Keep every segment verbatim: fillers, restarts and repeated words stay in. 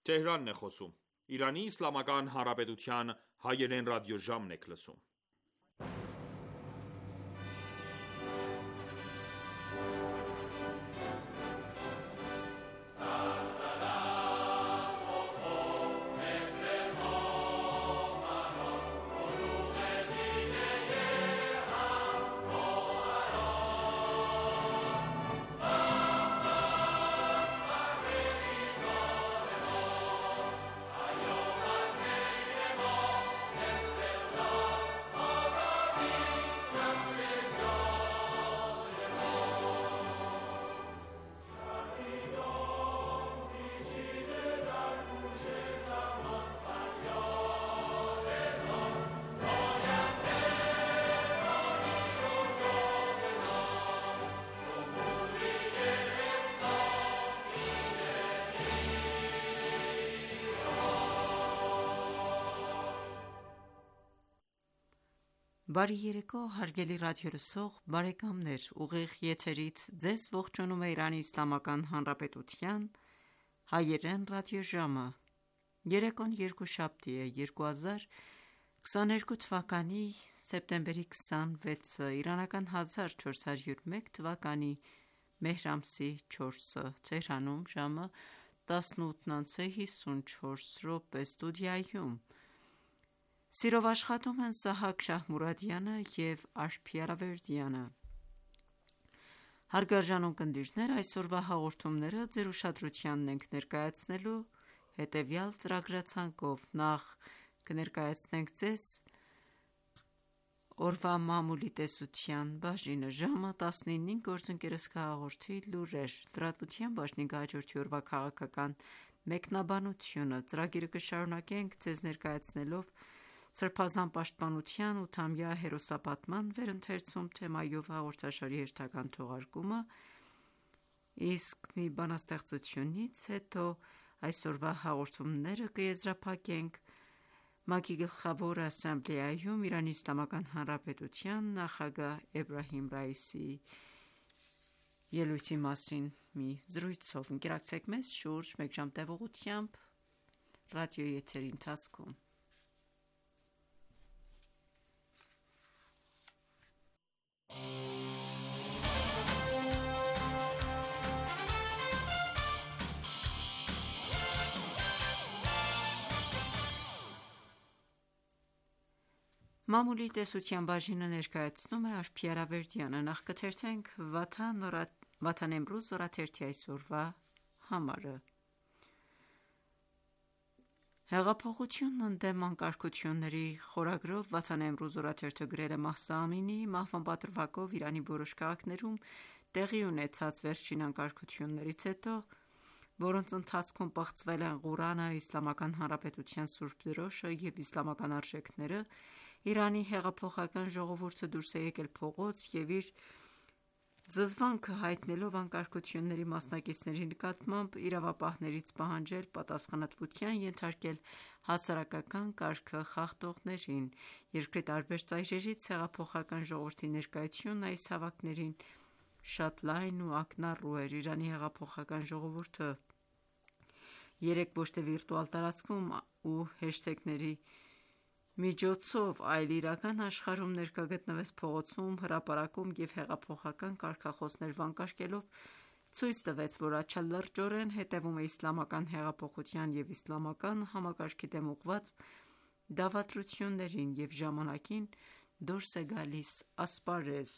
Թեհրանն է խոսում։ Իրանի Իսլամական Հանրապետության հայերեն ռադիոժամն եք լսում։ Բարի երեկո, հարգելի ռադիոլսող բարեկամներ, ուղիղ եթերից ձեզ ողջունում է Իրանի Իսլամական Հանրապետության հայերեն ռադիոժամը։ Երեկոն երկուշաբթի է, երկու հազար քսաներկու թվականի սեպտեմբերի քսանվեցը, իրանական հազար չորս հարյուր մեկ թվականի մեհր ամսի չորսը, Թեհրանում ժամը տասնութն անց է հիսունչորս րոպե, ստուդիայում սիրով աշխատում են Սահակ Շահմուրադյանը և Աշփի Արավերդյանը։ Հարգարժան ունկնդիրներ, այսօրվա հաղորդումները ձեր ուշադրությանն ենք ներկայացնելու հետևյալ ծրագրացանկով. Նախ կներկայացնենք ձեզ օրվա մամուլի տեսության բաժինը, ժամը տասնինին գործընկերս կհաղորդի լուրեր, լրատվության բաժնին կհաջորդի օրվա քաղաքական մեկնաբանությունը, ծրագիրը կշարունակենք ձեզ ներկայացնելով Սրբազան պաշտպանության ութամյա հերոսապատման վերընթերցում թեմայով հաղորդաշարի հերթական թողարկումը, իսկ մի բանաստեղծությունից հետո այսօրվա հաղորդումները կեզրափակենք ՄԱԿ-ի Գլխավոր ասամբլեայում Իրանի Իսլամական Հանրապետության նախագահ Էբրահիմ Ռայիսիի ելույթի մասին մի զրույցով։ Ընկերակցեք մեզ շուրջ մեկ ժամ տևողությամբ ռադիոյի եթերի ընթացքում։ Մամուլի տեսության բաժինը ներկայացնում է Աշփի Արավերդյանը։ Նախ կթերթենք Վաթան Էմրուզ օրաթերթի այսօրվա համարը։ Հեղափոխությունն ընդդեմ անկարգությունների խորագրով Վաթան Էմրուզ օրաթերթը գրել է Մահսա Ամինիի մահվան պատրվակով Իրանի որոշ քաղաքներում տեղի ունեցած վերջին անկարգություններից հետո, որոնց ընթացքում պղծվել են Ղուրանը, Իսլամական Հանրապետության Սուրբ դրոշը և իսլամական արժեքները, Իրանի հեղափոխական ժողովուրդը դուրս է եկել փողոց և իր զզվանքը հայտնելով անկարգությունների մասնակիցների նկատմամբ իրավապահներից պահանջել պատասխանատվության ենթարկել հասարակական կարգը խախտողներին։ Երկրի տարբեր ծայրերից հեղափոխական ժողովրդի ներկայությունն այս հավաքներին շատ լայն ու ակնառու էր։ Իրանի հեղափոխական ժողովուրդը երեկ ոչ թե վիրտուալ տարածքում ու հեշթեգների միջոցով, այլ իրական աշխարհում ներկա գտնվեց փողոցում, հրապարակում և հեղափոխական կարգախոսներ վանկարկելով ցույց տվեց, որ աչալրջորեն հետևում է իսլամական հեղափոխության և իսլամական համակարգի դեմ ուղղված դավադրություններին և ժամանակին դուրս է գալիս ասպարեզ։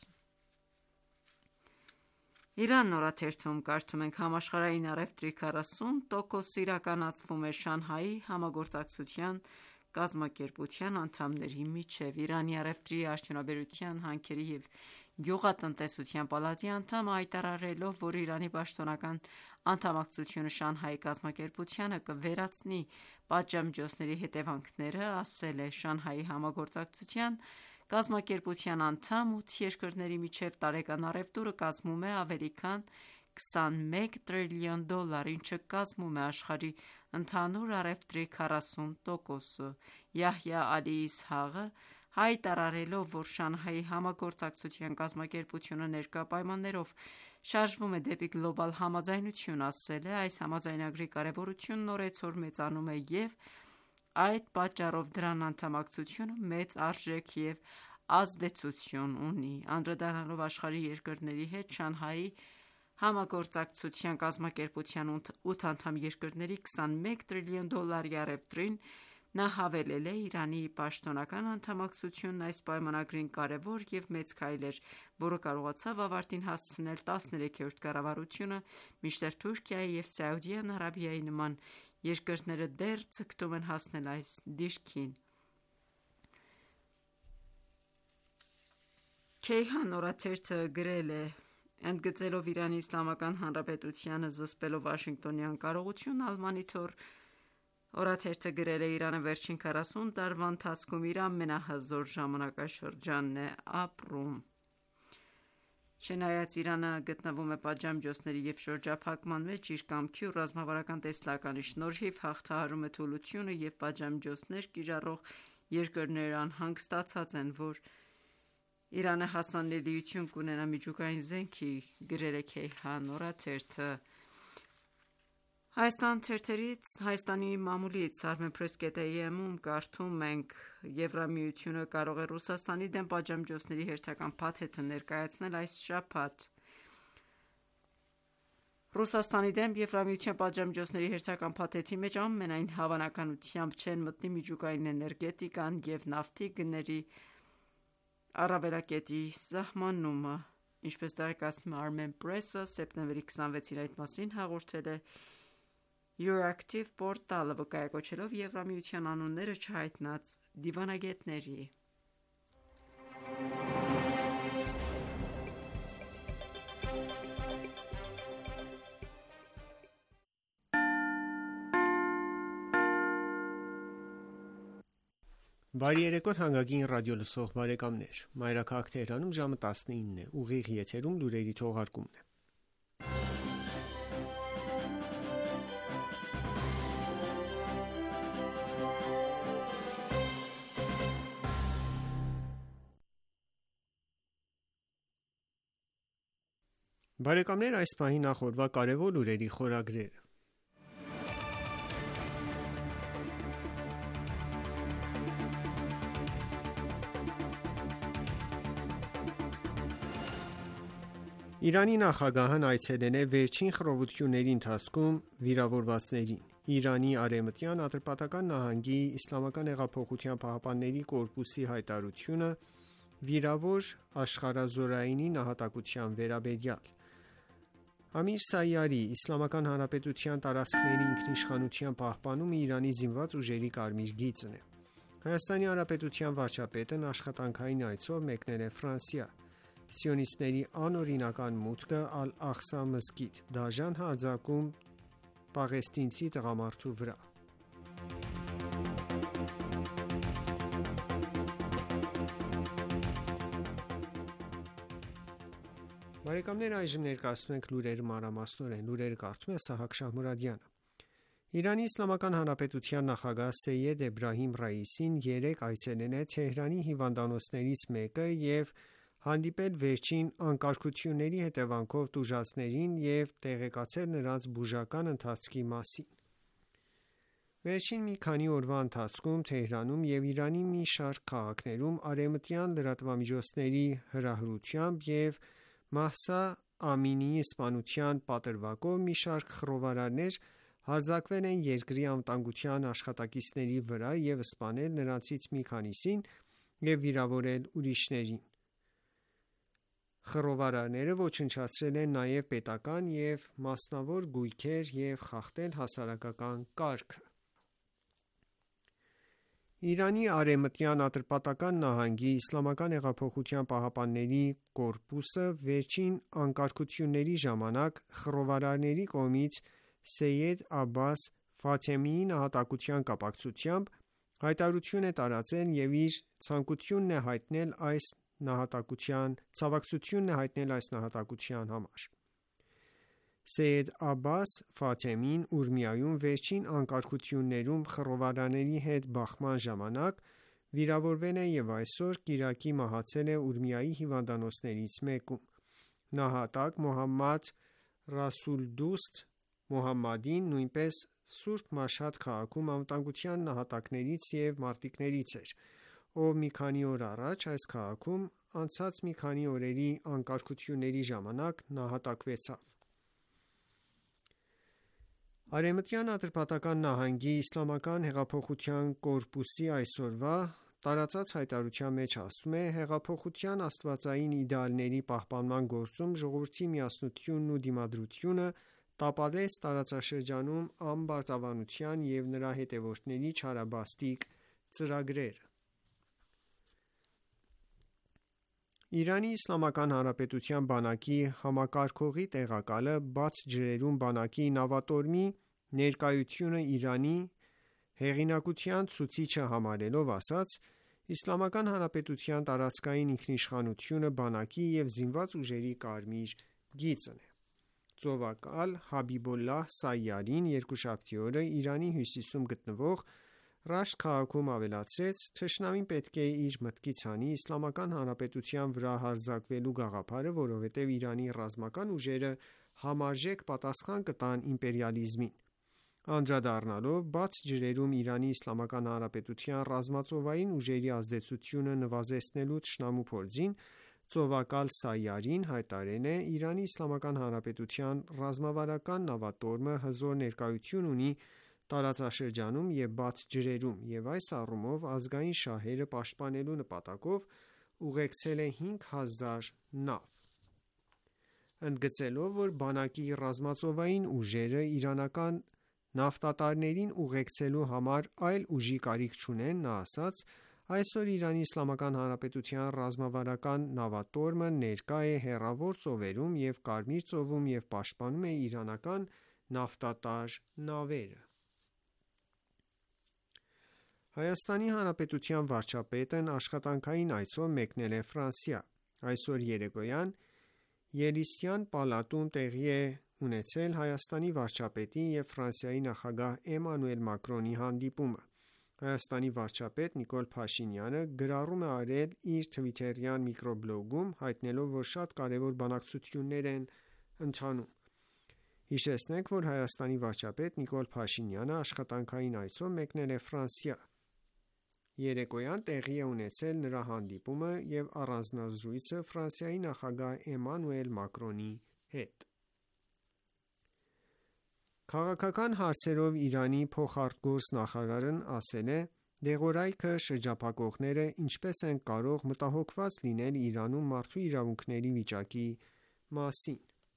Իրանն օրաթերթում կարդում ենք. համաշխարհային առևտրի քառասուն տոկոսը իրականացվում է Շանհայի համագործակցության կազմակերպության անդամների միջև։ Իրանի առևտրի, արդյունաբերության, հանքերի և գյուղատնտեսության պալատի անդամը հայտարարելով, որ Իրանի պաշտոնական անդամակցությունը Շանհայի կազմակերպությանը կվերացնի պատժամիջոցների հետևանքները, ասել է Շանհայի համագործակցության կազմակերպության անդամ ութ երկրների միջև տարեկան առևտուրը կազմում է ավելի քան քսանմեկ տրիլիոն դոլար, ինչը կազմում է աշխարհի ընդհանուր առևտրի քառասուն տոկոսը։ Յահյա Ալի Իսհաղը հայտարարելով, որ Շանհայի համագործակցության կազմակերպությունը ներկա պայմաններով շարժվում է դեպի գլոբալ համաձայնություն, ասել է։ Այս համաձայնագրի կարևորությունն օրեցօր մեծանում է և այդ պատճառով դրան անդամակցությունը մեծ արժեք և ազդեցություն ունի։ Անդրադառնալով աշխարհի երկրների հետ Շանհայի համագործակցության կազմակերպության ութ անդամ երկրների քսանմեկ տրիլիոն դոլարի առևտրին, նա հավելել է. «Իրանի պաշտոնական անդամակցությունն այս պայմանագրին կարևոր և մեծ քայլ էր, որը կարողացավ ավարտին հասցնել տասներեքերորդ կառավարությունը, մինչդեռ Թուրքիայի և Սաուդյան Արաբիայի նման երկրները դեռ ձգտում են հասնել այս դիրքին»։ Քեյհան օրաթերթը գրել է. «Ընդգծելով Իրանի Իսլամական Հանրապետությանը զսպելով Վաշինգտոնի անկարողությունը, Al-Monitor օրաթերթը գրել է. «Իրանը վերջին քառասուն տարվա ընթացքում իր ամենահզոր ժամանակաշրջանն է ապրում»։ Չնայած Իրանը գտնվում է պատժամիջոցների և շրջափակման մեջ, իր կամքի ու ռազմավարական տեսլականի շնորհիվ հաղթահարում է թուլությունը և պատժամիջոցներ կիրառող երկրներ անհանգստացած են, որ Իրանը հասանելիություն կունենա միջուկային զենքի», գրել է Քեյհան օրաթերթը։ Հայաստան թերթերից Հայաստանի մամուլից Armenpress.am-ում կարդում ենք. «Եվրամիությունը կարող է Ռուսաստանի դեմ պատժամիջոցների հերթական փաթեթը ներկայացնել այս շաբաթ»։ Ռուսաստանի դեմ Եվրամիության պատժամիջոցների հերթական փաթեթի մեջ ամենայն հավանականությամբ չեն մտնի միջուկային էներգետիկան և նավթի գների առավելակետի սահմանումը։ Ինչպես տեղեկացնում է Armenpress-ը, սեպտեմբերի քսանվեցին այդ մասին հաղորդել է Euractiv պորտալը, վկայակոչելով Եվրամիության անունները չհայտնած դիվանագետների։ Բարի երեկո թանկագին ռադիոլսող բարեկամներ։ Մայրաքաղաք Թեհրանում ժամը տասնինն է, ուղիղ եթերում լուրերի թողարկումն է։ Բարեկամներ, այս պահի նախ օրվա կարևոր լուրերի խորագրերը։ Իրանի նախագահն այցելել է վերջին խռովությունների ընթացքում վիրավորվածներին։ Իրանի Արևմտյան Ատրպատական նահանգի Իսլամական հեղափոխության փահապանների կորպուսի հայտարարությունը վիրավոր աշխարհազորայինի նահատակության վերաբերյալ։ Ամիր Սայարի Իսլամական Հանրապետության տարածքների ինքնիշխանության պահպանումը Իրանի զինված ուժերի կարմիր գիծն է։ Հայաստանի Հանրապետության վարչապետն աշխատանքային այցով մեկնել է Ֆրանսիա։ Սիոնիստների անօրինական մուտքը Ալ-Աղսա մզկիթ, դաժան հարձակում պաղեստինցի տղամարդու վրա։ Բարեկամներ, այժմ ներկայացնում ենք լուրերը մանրամասնորեն։ Լուրերը կարդում է Սահակ Շահմուրադյանը։ Իրանի Իսլամական Հանրապետության նախագահ Սեյեդ Էբրահիմ Ռայիսին երեկ այցելել է Թեհրանի հիվանդանոցներից մեկը և հանդիպել վերջին անկարգությունների հետևանքով տուժածներին և տեղեկացել նրանց բուժական ընթացքի մասին։ Վերջին մի քանի օրվա ընթացքում Թեհրանում և Իրանի մի շարք քաղաքներում արևմտյան լրատվամիջոցների հրահրությամբ և Մահսա Ամինիի սպանության պատրվակով մի շարք խռովարարներ հարձակվել են երկրի անվտանգության աշխատակիցների վրա և սպանել նրանցից մի քանիսին և վիրավորել ուրիշներին։ Խռովարարները ոչնչացրել են նաև պետական և մասնավոր գույքեր և խախտել հասարակական կարգը։ Իրանի Արևմտյան Ատրպատական նահանգի Իսլամական հեղափոխության պահապանների կորպուսը վերջին անկարգությունների ժամանակ խռովարարների կողմից Սեյեդ Աբբաս Ֆաթեմիի նահատակության կապակցությամբ հայտարարություն է տարածել և իր ցավակցությունն է հայտնել այս նահատակության համար։ Սեյեդ Աբբաս Ֆաթեմին Ուրմիայում վերջին անկարգություններում խռովարարների հետ բախման ժամանակ վիրավորվել է և այսօր կիրակի մահացել է Ուրմիայի հիվանդանոցներից մեկում։ նահատակ Մոհամմադ Ռասուլդուստ Մոհամմադին նույնպես Սուրբ Մաշհադ քաղաքում անվտանգության նահատակներից և մարտիկներից էր, ով մի քանի օր առաջ այս քաղաքում անցած մի քանի օրերի անկարգությունների ժամանակ նահատակվեցավ: Արևմտյան Ատրպատական նահանգի Իսլամական հեղափոխության կորպուսի այսօրվա տարածած հայտարարության մեջ ասվում է. «Հեղափոխության աստվածային իդեալների պահպանման գործում ժողովրդի միասնությունն ու դիմադրությունը տապալեց տարածաշրջանում ամբարտավանության և նրա հետևորդների չարաբաստիկ ծրագրերը»: Իրանի Իսլամական Հանրապետության բանակի համակարգողի տեղակալը բաց ջրերում բանակի նավատորմի ներկայությունը Իրանի հեղինակության ցուցիչը համարելով ասաց. «Իսլամական Հանրապետության տարածքային ինքնիշխանությունը բանակի և զինված ուժերի կարմիր գիծն է»: Ծովակալ Հաբիբոլլահ Սայարին երկուշաբթի օրը Իրանի հյուսիսում գտնվող Ռաշտ քաղաքում ավելացրեց. «Թշնամին պետք է իր մտքից հանի Իսլամական Հանրապետության վրա հարձակվելու գաղափարը, որովհետև Իրանի ռազմական ուժերը համարժեք պատասխան կտան իմպերիալիզմին»: Անդրադառնալով բաց ջրերում Իրանի Իսլամական Հանրապետության ռազմածովային ուժերի ազդեցությունը նվազեցնելու թշնամու փորձին, Ծովակալ Սայարին հայտարարել է. «Իրանի Իսլամական Հանրապետության ռազմավարական նավատորմը հզոր ներկայություն ունի տարածաշրջանում և բաց ջրերում և այս առումով ազգային շահերը պաշտպանելու նպատակով ուղեկցել է հինգ հազար նավ»: Ընդգծելով, որ բանակի ռազմածովային ուժերը իրանական նավթատարներին ուղեկցելու համար այլ ուժի կարիք չունեն, նա ասաց. «Այսօր Իրանի Իսլամական Հանրապետության ռազմավարական նավատորմը ներկա է հեռավոր ծովերում և Կարմիր ծովում և պաշտպանում է իրանական նավթատար նավերը»: Հայաստանի Հանրապետության վարչապետն աշխատանքային այցով մեկնել է Ֆրանսիա: Այսօր երեկոյան Ելիսեյ պալատում տեղի է ունեցել Հայաստանի վարչապետի և Ֆրանսիայի նախագահ Էմանուել Մակրոնի հանդիպումը: Հայաստանի վարչապետ Նիկոլ Փաշինյանը գրառում է արել իր թվիթերյան միկրոբլոգում, հայտնելով, որ շատ կարևոր բանակցություններ են ընթանում: Հիշեցնենք, որ Հայաստանի վարչապետ Նիկոլ Փաշինյանը աշխատանքային այցով մեկնել է Ֆրանսիա: Երեկոյան տեղի է ունեցել նրա հանդիպումը և առանձնազրույցը Ֆրանսիայի նախագահ Էմանուել Մակրոնի հետ: Քաղաքական հարցերով Իրանի փոխարտգործ նախարարն ասել է. «Դեղորայքը շրջափակողները ինչպես են կարող մտահոգված լինել Իրանում մարդու իրավունքների վիճակի մասին»: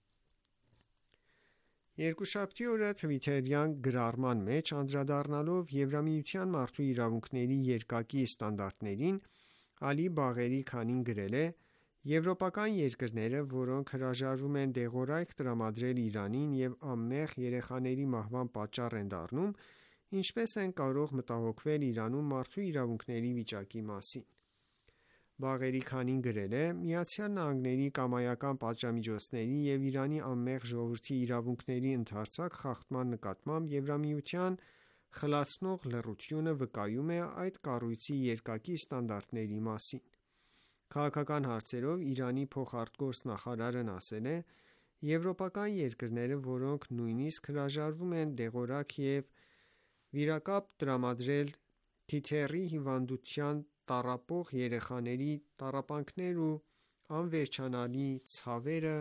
Երկուշաբթի օրը թվիթերյան գրառման մեջ անդրադառնալով Եվրամիության մարդու իրավունքների երկակի ստանդարտներին, Ալի Բաղերի Քանին գրել է. «Եվրոպական երկրները, որոնք հրաժարվում են դեղորայք տրամադրել Իրանին և անմեղ երեխաների մահվան պատճառ են դառնում, ինչպես են կարող մտահոգվել Իրանում մարդու իրավունքների վիճակի մասին»: Բաղերի Քանին գրել է. «ԱՄՆ-ի կամայական պատժամիջոցների և Իրանի անմեղ ժողովրդի իրավունքների ընդարձակ խախտման նկատմամբ Եվրամիության խլացնող լռությունը վկայում է այդ կառույցի երկակի ստանդարտների մասին»: Քաղաքական հարցերով Իրանի փոխարտգործ նախարարն ասել է. «Եվրոպական երկրները, որոնք նույնիսկ հրաժարվում են դեղորայք և վիրակապ տրամադրել թիթեռի հիվանդությամբ տառապող երեխաների տառապանքներն ու անվերջանալի ցավերը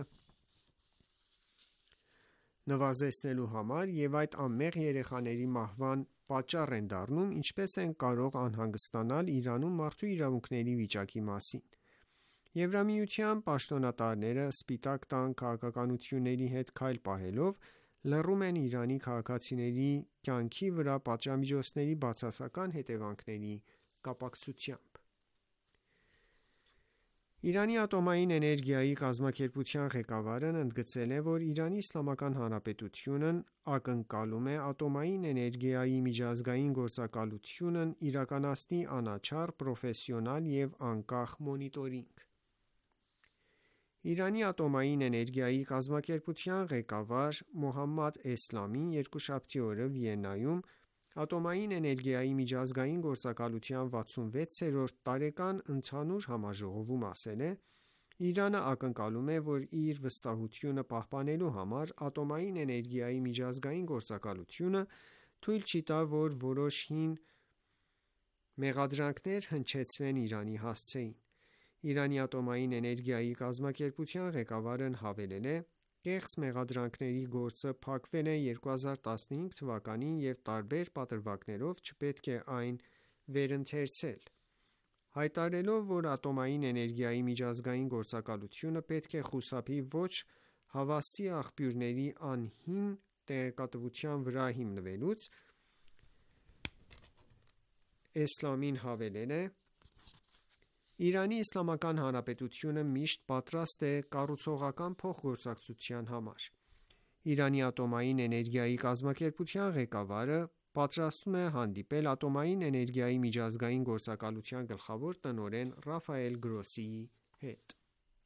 նվազեցնելու համար և այդ անմեղ երեխաների մահվան պատճառ են դառնում, ինչպես են կարող անհանգստանալ Իրանում մարդու իրավունքների վիճակի մասին»: Եվրամիության պաշտոնատարները Սպիտակ տան քաղաքականությունների հետ քայլ պահելով, լռում են Իրանի քաղաքացիների կյանքի վրա պատժամիջոցների բացասական հետևանքների կապակցությամբ: Իրանի ատոմային էներգիայի կազմակերպության ղեկավարն ընդգծել է, որ Իրանի Իսլամական Հանրապետությունն ակնկալում է ատոմային էներգիայի միջազգային գործակալությունն իրականացնի անաչառ, պրոֆեսիոնալ և անկախ մոնիտորինգ: Իրանի ատոմային էներգիայի կազմակերպության ղեկավար Մոհամմադ Էսլամին երկուշաբթի օրը Վիեննայում Ատոմային էներգիայի միջազգային գործակալության վաթսունվեցերորդ տարեկան ընդհանուր համաժողովում ասել է. Իրանը ակնկալում է, որ իր վստահությունը պահպանելու համար ատոմային էներգիայի միջազգային գործակալությունը թույլ չի տա, որ որոշ հին մեղադրանքներ հնչեցվեն Իրանի հասցեին։ Իրանի ատոմային էներգիայի կազմակերպության ղեկավարն հավելել է. «Կեղծ մեղադրանքների գործը փակվել է երկու հազար տասնհինգ թվականին և տարբեր պատրվակներով չպետք է այն վերընթերցել»։ Հայտարարելով, որ ատոմային էներգիայի միջազգային գործակալությունը պետք է խուսափի ոչ հավաստի աղբյուրների անհիմն տեղեկատվության վրա հիմնվելուց, Էսլամին հավելել է. «Իրանի Իսլամական Հանրապետությունը միշտ պատրաստ է կառուցողական փոխգործակցության համար»։ Իրանի ատոմային էներգիայի կազմակերպության ղեկավարը պատրաստվում է հանդիպել ատոմային էներգիայի միջազգային գործակալության գլխավոր տնօրեն Ռաֆայել Գրոսիի հետ։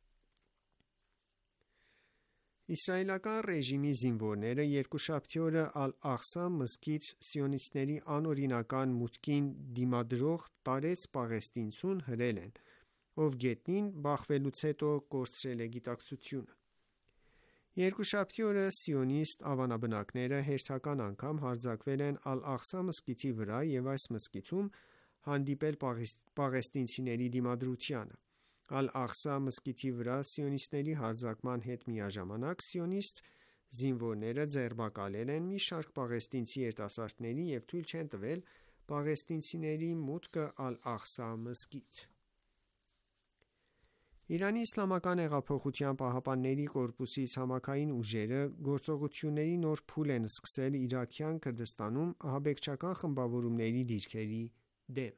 Իսրայելական ռեժիմի զինվորները երկուշաբթի օրը Ալ-Աղսա մզկիթ սիոնիստների անօրինական մուտքին դիմադրող տարեց պաղեստինցուն հրել են, ով գետնին բախվելուց հետո կորցրել է գիտակցությունը։ Երկուշաբթի օրը սիոնիստ ավանաբնակները հերթական անգամ հարձակվել են Ալ-Աղսա մզկիթի վրա և այս մզկիթում հանդիպել պաղեստինցիների դիմադրությանը։ Ալ-Աղսա մզկիթի վրա սիոնիստների հարձակման հետ միաժամանակ սիոնիստ զինվորները ձերբակալել են մի շարք պաղեստինցի երիտասարդների և թույլ չեն տվել պաղեստինցիների մուտքը Ալ-Աղսա մզկիթ։ Իրանի Իսլամական հեղափոխության պահապանների կորպուսի ցամաքային ուժերը գործողությունների նոր փուլ են սկսել Իրաքյան Քրդստանում ահաբեկչական խմբավորումների դիրքերի դեմ։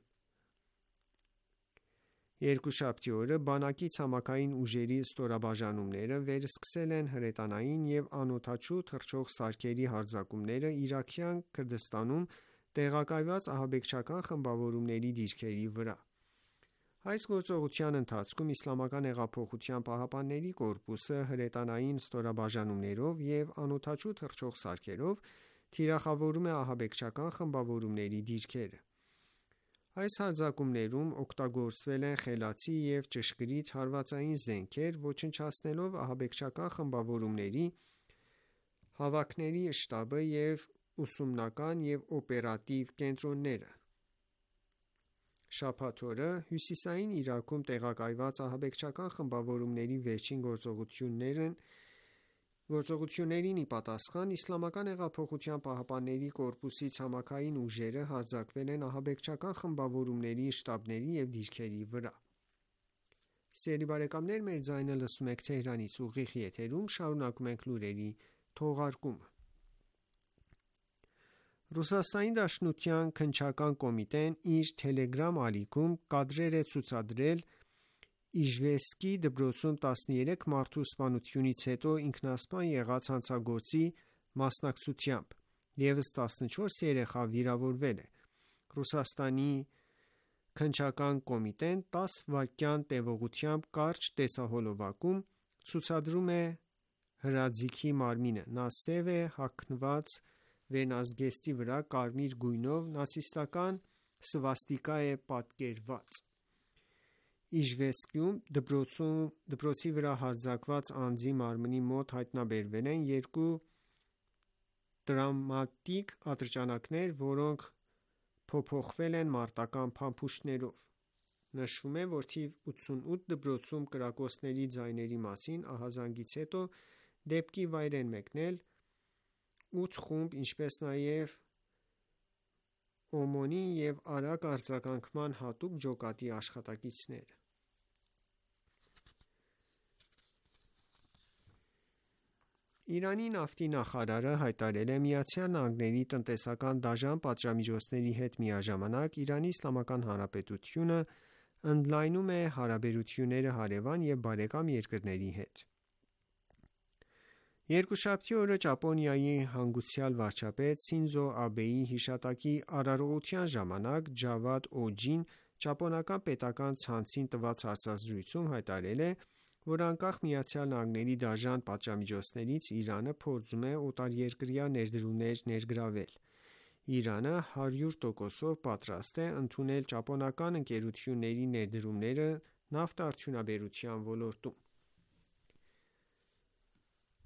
Երկուշաբթի օրը բանակի ցամաքային ուժերի ստորաբաժանումները վերսկսել են հրետանային և անօդաչու թռչող սարքերի հարձակումները Իրաքյան Քրդստանում տեղակայված ահաբեկչական խմբավորումների դիրքերի վրա։ Այս գործողության ընթացքում Իսլամական հեղափոխության պահապանների կորպուսը հրետանային ստորաբաժանումներով և անօդաչու թռչող սարքերով թիրախավորում է ահաբեկչական խմբավորումների դիրքերը։ Այս հարձակումներում օգտագործվել են խելացի և ճշգրիտ հարվածային զենքեր՝ ոչնչացնելով ահաբեկչական խմբավորումների հավաքների շտաբը և ուսումնական և օպերատիվ կենտրոնները։ Շաբաթ օրը հյուսիսային Իրաքում տեղակայված ահաբեկչական խմբավորումների վերջին գործողություններին ի պատասխան Իսլամական հեղափոխության պահապանների կորպուսի ցամաքային ուժերը հարձակվել են ահաբեկչական խմբավորումների շտաբների և դիրքերի վրա։ Ռուսաստանի Դաշնության քննչական կոմիտեն իր թելեգրամ ալիքում կադրեր է ցուցադրել Իժևսկի դպրոցում տասներեք մարդու սպանությունից հետո ինքնասպան եղած հանցագործի մասնակցությամբ։ Եվս տասնչորս երեխա վիրավորվել է։ Ռուսաստանի քննչական կոմիտեն տաս վայրկյան տևողությամբ կարճ տեսահոլովակում ցուցադրում է հրաձիգի մարմինը։ Նա սև է, հագնված վերնազգեստի վրա կարմիր գույնով նացիստական սվաստիկա է պատկերված։ Իժևսկում դպրոցի վրա հարձակված անձի մարմնի մոտ հայտնաբերվել են երկու տրավմատիկ ատրճանակներ, որոնք փոփոխվել են մարտական փամփուշտներով։ Նշվում է, որ թիվ ութսունութ դպրոցում կրակոցների ձայների մասին ահազանգից հետո դեպքի վայր են մեկնել ութ խումբ, ինչպես նաև ՕՄՈՆ-ի և արագ արձագանքման հատուկ ջոկատի աշխատակիցներ։ Իրանի նավթի նախարարը հայտարարել է ԱՄՆ-ի տնտեսական դաժան պատժամիջոցների հետ միաժամանակ Իրանի Իսլամական Հանրապետությունը ընդլայնում է հարաբերությունները հարևան և բարեկամ երկրների հետ։ Երկուշաբթի օրը Ճապոնիայի հանգուցյալ վարչապետ Սինզո Աբեի հիշատակի արարողության ժամանակ Ջավադ Օջին ճապոնական պետական ցանցին տված հարցազրույցում հայտարարել է, որ անկախ ԱՄՆ-ի դաժան պատժամիջոցներից Իրանը փորձում է օտարերկրյա ներդրումներ ներգրավել։ Իրանը հարյուր տոկոսով պատրաստ է ընդունել ճապոնական ընկերությունների ներդրումները նավթարդյունաբերության ոլորտում։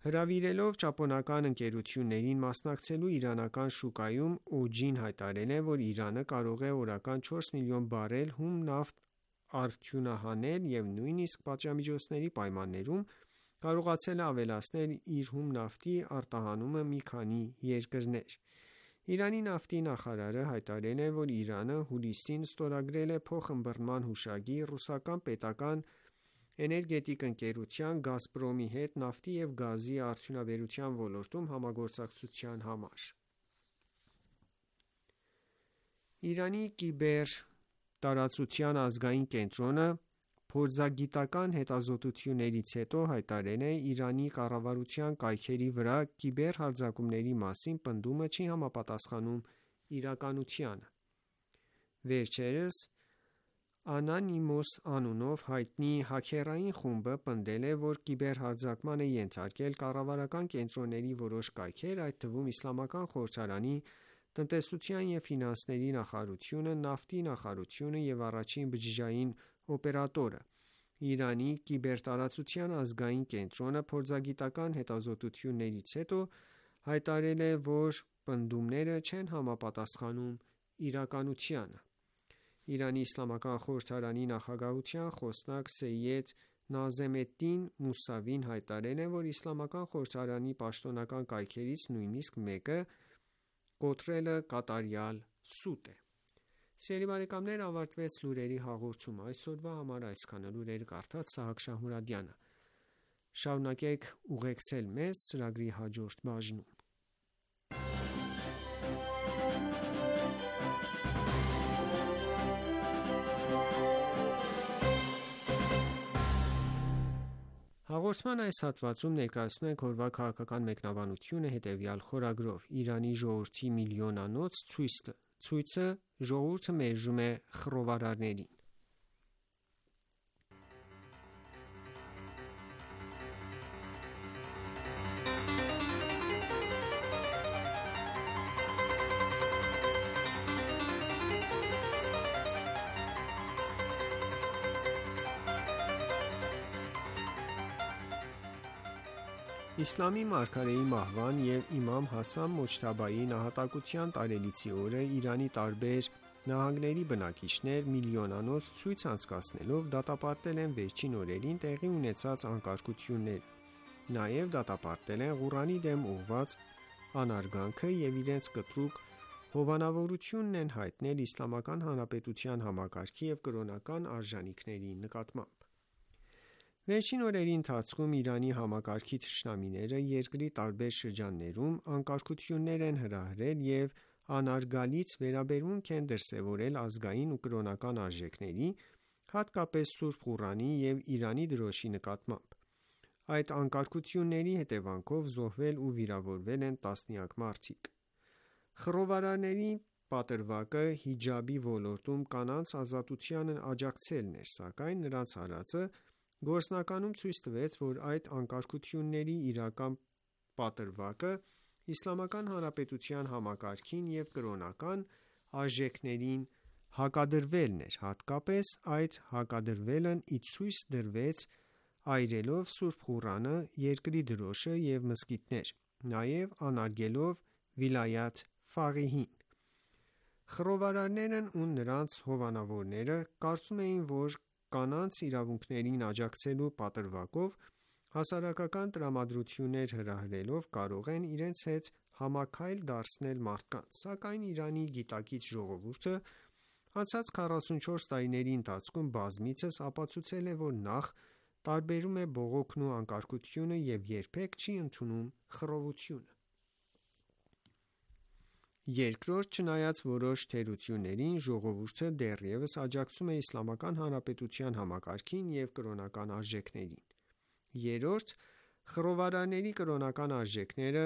Հրավիրելով ճապոնական ընկերություններին մասնակցելու իրանական շուկայում, Օջին հայտարարել է, որ Իրանը կարող է օրական չորս միլիոն բարել հում նավթ արդյունահանել և նույնիսկ պատժամիջոցների պայմաններում կարողացել է ավելացնել իր հում նավթի արտահանումը մի քանի երկրներ: Իրանի նավթի նախարարը հայտարարել է, որ Իրանը հուլիսին ստորագրել է փոխըմբռնման հուշագիր ռուսական պետական էներգետիկ ընկերության «Գազպրոմի» հետ նավթի և գազի արդյունաբերության ոլորտում համագործակցության համար: Իրանի կիբերտարածության ազգային կենտրոնը փորձագիտական հետազոտություններից հետո հայտարարել է. «Իրանի կառավարության կայքերի վրա կիբերհարձակումների մասին պնդումը չի համապատասխանում իրականությանը»: Վերջերս Anonymous անունով հայտնի հաքերային խումբը պնդել է, որ կիբերհարձակման է ենթարկել կառավարական կենտրոնների որոշ կայքեր, այդ թվում Իսլամական խորհրդարանի տնտեսության և ֆինանսների նախարարությունը, նավթի նախարարությունը և առաջին բջջային օպերատորը: Իրանի կիբերտարածության ազգային կենտրոնը փորձագիտական հետազոտություններից հետո հայտարարել է, որ պնդումները չեն համապատասխանում իրականությանը: Իրանի իսլամական խորհրդարանի նախագահության խոսնակ Սեյեդ Նազեմեդդին Մուսավին հայտարարել է, որ իսլամական խորհրդարանի պաշտոնական կայքերից նույնիսկ մեկը կոտրելը կատարյալ սուտ է: Ավարտվեց լուրերի հաղորդումը, այսօրվա համար այսքանը: Լուրերը կարդաց Սահակ Շահմուրադյանը: Շարունակեք ուղեկցել մեզ ծրագրի հաջորդ բաժնում: Հաղորդման այս հատվածում ներկայացնում ենք օրվա քաղաքական մեկնաբանությունը հետևյալ խորագրով. Իրանի ժողովրդի միլիոնանոց ցույցը ժողովուրդը մերժում է խռովարարներին: Իսլամի մարգարեի մահվան և իմամ Հասան Մոջթաբայի նահատակության տարելիցի օրը Իրանի տարբեր նահանգների բնակիչներ միլիոնանոց ցույց անցկացնելով դատապարտել են վերջին օրերին տեղի ունեցած անկարգությունները: Նաև դատապարտել են Ղուրանի դեմ ուղղված անարգանքը և իրենց կտրուկ հովանավորությունն են հայտնել Իսլամական Հանրապետության համակարգի և կրոնական արժանինքների նկատմամբ: Վերջին օրերի ընթացքում Իրանի համակարգի թշնամիները երկրի տարբեր շրջաններում անկարգություններ են հրահրել և անարգալից վերաբերմունք են դրսևորել ազգային ու կրոնական արժեքների, հատկապես Սուրբ Ղուրանի և Իրանի դրոշի նկատմամբ: Այդ անկարգությունների հետևանքով զոհվել ու վիրավորվել են տասնյակ մարդիկ: Խռովարարների պատրվակը հիջաբի ոլորտում կանանց ազատությանն աջակցելն էր, սակայն նրանց արածը գործնականում ցույց տվեց, որ այդ անկարգությունների իրական պատրվակը Իսլամական Հանրապետության համակարգին և կրոնական արժեքներին հակադրվելն էր, հատկապես այդ հակադրվելն ի ցույց դրվեց այրելով Սուրբ Ղուրանը, երկրի դրոշը և մզկիթներ, նաև անարգելով Վիլայաթ Ֆաղիհին: Խռովարարներն ու նրանց հովանավորները կարծում էին, որ կանանց իրավունքներին աջակցելու պատրվակով հասարակական տրամադրություններ հրահրելով կարող են իրենց հետ համաքայլ դարձնել մարդկանց, սակայն Իրանի գիտակից ժողովուրդը անցած քառասունչորս տարիների ընթացքում բազմիցս ապացուցել է, որ նախ տարբերում է բողոքն ու անկարգությունը և երբեք չի ընդունում խռովությունը: Երկրորդ, չնայած որոշ թերություններին, ժողովուրդը դեռևս աջակցում է Իսլամական Հանրապետության համակարգին և կրոնական արժեքներին: Երրորդ, խռովարարների կրոնական արժեքները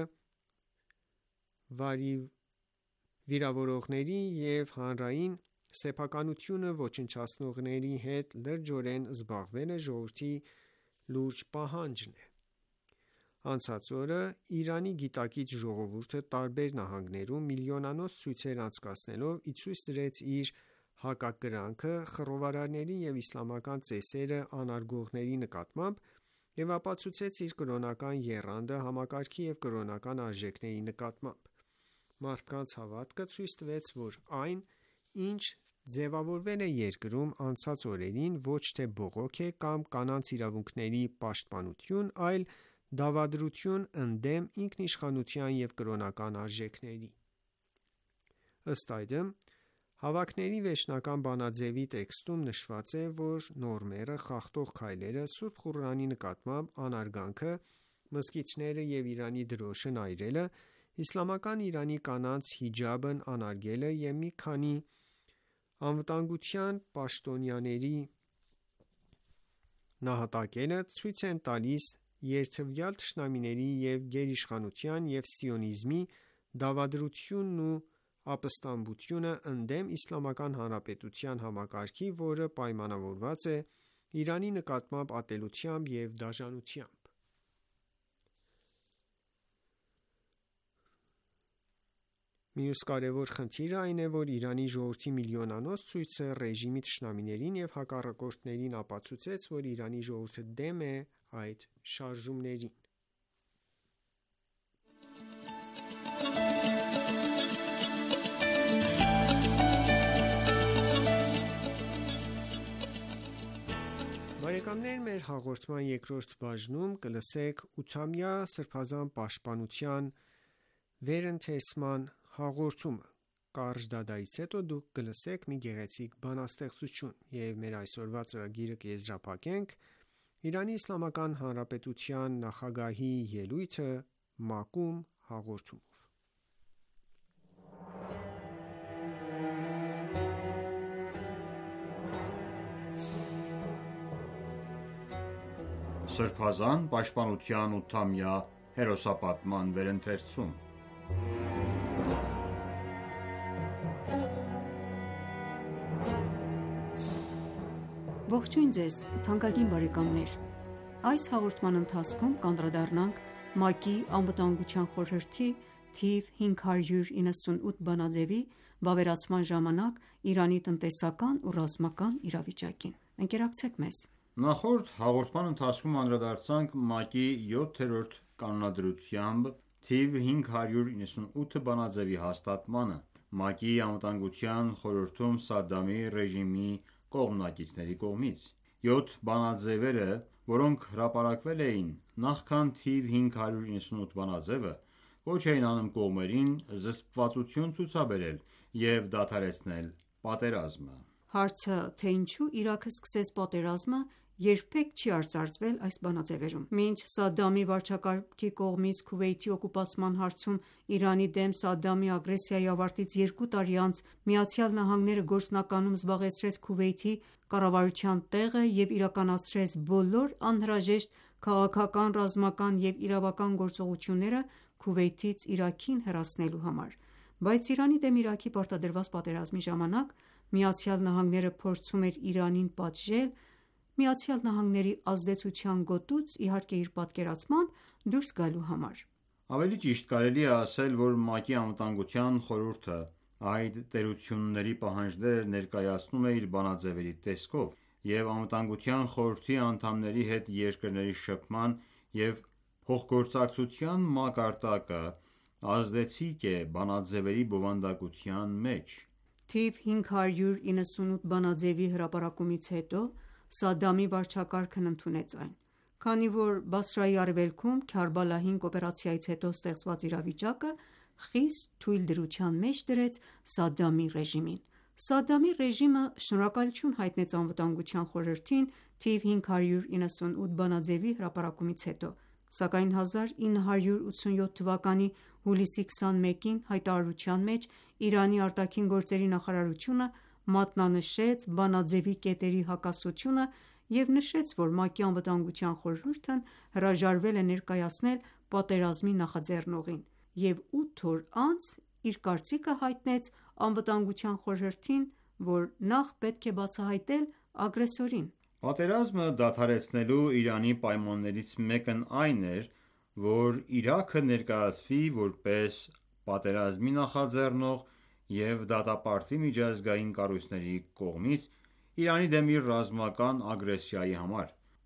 վիրավորողների և հանրային սեփականությունը ոչնչացնողների հետ լրջորեն զբաղվելը ժողովրդի լուրջ պահանջն է: Անցած օրը Իրանի գիտակից ժողովուրդը տարբեր նահանգներում միլիոնանոց ցույցեր անցկացնելով ի ցույց դրեց իր հակակրանքը խռովարարների և իսլամական ծեսերը անարգողների նկատմամբ և ապացուցեց իր կրոնական եռանդը համակարգի և կրոնական արժեքների նկատմամբ: Մարդկանց հավատքը ցույց տվեց, որ այն, ինչ ձևավորվել է երկրում անցած օրերին, ոչ թե բողոք է կամ կանանց իրավունքների պաշտպանություն, այլ դավադրություն ընդդեմ ինքնիշխանության և կրոնական արժեքների: Ըստ այդմ, Հավաքների վերջնական բանաձեւի տեքստում նշված է, որ նորմերը, խախտող քայլերը, Սուրբ Ղուրանի նկատմամբ անարգանքը, մզկիթները և Իրանի դրոշն այրելը, իսլամական Իրանի կանանց հիջաբն անարգելը և մի քանի անվտանգության պաշտոնյաների նահատակելը ցույց են տալիս երդվյալ թշնամիների և գերիշխանության և սիոնիզմի դավադրությունն ու ապստամբությունը ընդդեմ Իսլամական Հանրապետության համակարգի, որը պայմանավորված է Իրանի նկատմամբ ատելությամբ և դաժանությամբ: Մյուս կարևոր խնդիրը այն է, որ Իրանի ժողովրդի միլիոնանոց ցույցը ռեժիմի թշնամիներին և հակառակորդներին ապացուցեց, որ Իրանի ժողովուրդը դեմ է այդ շարժումներին: Մեր հաղորդման երկրորդ բաժնում կլսենք ութամյա սրբազան պաշտպանության վերընթերցման հաղորդումը: Կարճ դադարից հետո դուք կլսեք մի գեղեցիկ բանաստեղծություն: Եվ մեր այսօրվա ծրագիրը կեզրափակենք Իրանի Իսլամական Հանրապետության նախագահի ելույթը ՄԱԿ-ում հաղորդումով: Սրբազան պաշտպանության ութամյա հերոսապատման վերընթերցում Ողջույն ձեզ թանկագին բարեկամներ: Այս հաղորդման ընթացքում կանդրադառնանք ՄԱԿ-ի Անվտանգության խորհրդի թիվ հինգ հարյուր իննսունութ բանաձեւի վավերացման ժամանակ Իրանի տնտեսական ու ռազմական իրավիճակին: Ընկերակցեք մեզ: Նախորդ հաղորդման ընթացքում անդրադարձանք ՄԱԿ-ի յոթերորդ կանոնադրությամբ թիվ հինգ հարյուր իննսունութ բանաձեւի հաստատմանը, ՄԱԿ-ի Անվտանգության խորհրդում Սադամի ռեժիմի կողմնակիցների կողմից: Յոթ բանաձևերը, որոնք հրապարակվել էին նախքան թիվ հինգ հարյուր իննսունութ բանաձևը, կոչ էին անում կողմերին զսպվածություն ցուցաբերել և դադարեցնել պատերազմը: Հարցը, թե ինչու Իրաքը սկսեց պատերազմը, երբեք չի արծարծվել այս բանաձևերում: Մինչ Սադամի վարչակարգի կողմից Քուվեյթի օկուպացման հարցում Իրանի դեմ Սադամի ագրեսիայի ավարտից երկու տարի անց ԱՄՆ-ը գործնականում զբաղեցրեց Քուվեյթի կառավարության տեղը և իրականացրեց բոլոր անհրաժեշտ քաղաքական, ռազմական և իրավական գործողությունները Քուվեյթից Իրաքին հեռացնելու համար: Բայց Իրանի դեմ Իրաքի պարտադրված պատերազմի ժամանակ ԱՄՆ-ը փորձում էր Իրանին պատժել ԱՄՆ-ի ազդեցության գոտուց, իհարկե իր պատկերացմամբ, դուրս գալու համար: Ավելի ճիշտ կարելի է ասել, որ ՄԱԿ-ի Անվտանգության խորհուրդը այդ տերությունների պահանջները ներկայացնում է իր բանաձևերի տեսքով և Անվտանգության խորհրդի անդամների հետ երկրների շփման և փոխգործակցության մակարդակը ազդեցիկ է բանաձևերի բովանդակության մեջ: Թիվ հինգ հարյուր իննսունութ բանաձեւի հրապարակումից հետո Սադամի վարչակարգն ընդունեց այն: Քանի որ Բասրայի արևելքում Քարբալա հինգ օպերացիայից հետո ստեղծված իրավիճակը խիստ թույլ դրության մեջ դրեց Սադամի ռեժիմին: Սադամի ռեժիմը շնորհակալություն հայտնեց Անվտանգության խորհրդին թիվ հինգ հարյուր իննսունութ բանաձեւի հրապարակումից հետո, սակայն հազար ինը հարյուր ութսունյոթ թվականի հուլիսի քսանմեկին հայտարարության մեջ Իրանի արտաքին նախարարությունը մատնանշեց բանաձեւի կետերի հակասությունը և նշեց, որ ՄԱԿ-ի Անվտանգության խորհուրդն հրաժարվել է ներկայացնել պատերազմի նախաձեռնողին և ութ օր անց իր կարծիքը հայտնեց Անվտանգության խորհրդին, որ նախ պետք է բացահայտել ագրեսորին: Պատերազմը դադարեցնելու Իրանի պայմաններից մեկն այն էր, որ Իրաքը ներկայացվի որպես պատերազմի նախաձեռնող և դատապարտվի միջազգային կառույցների կողմից Իրանի դեմ իր ռազմական ագրեսիայի համար: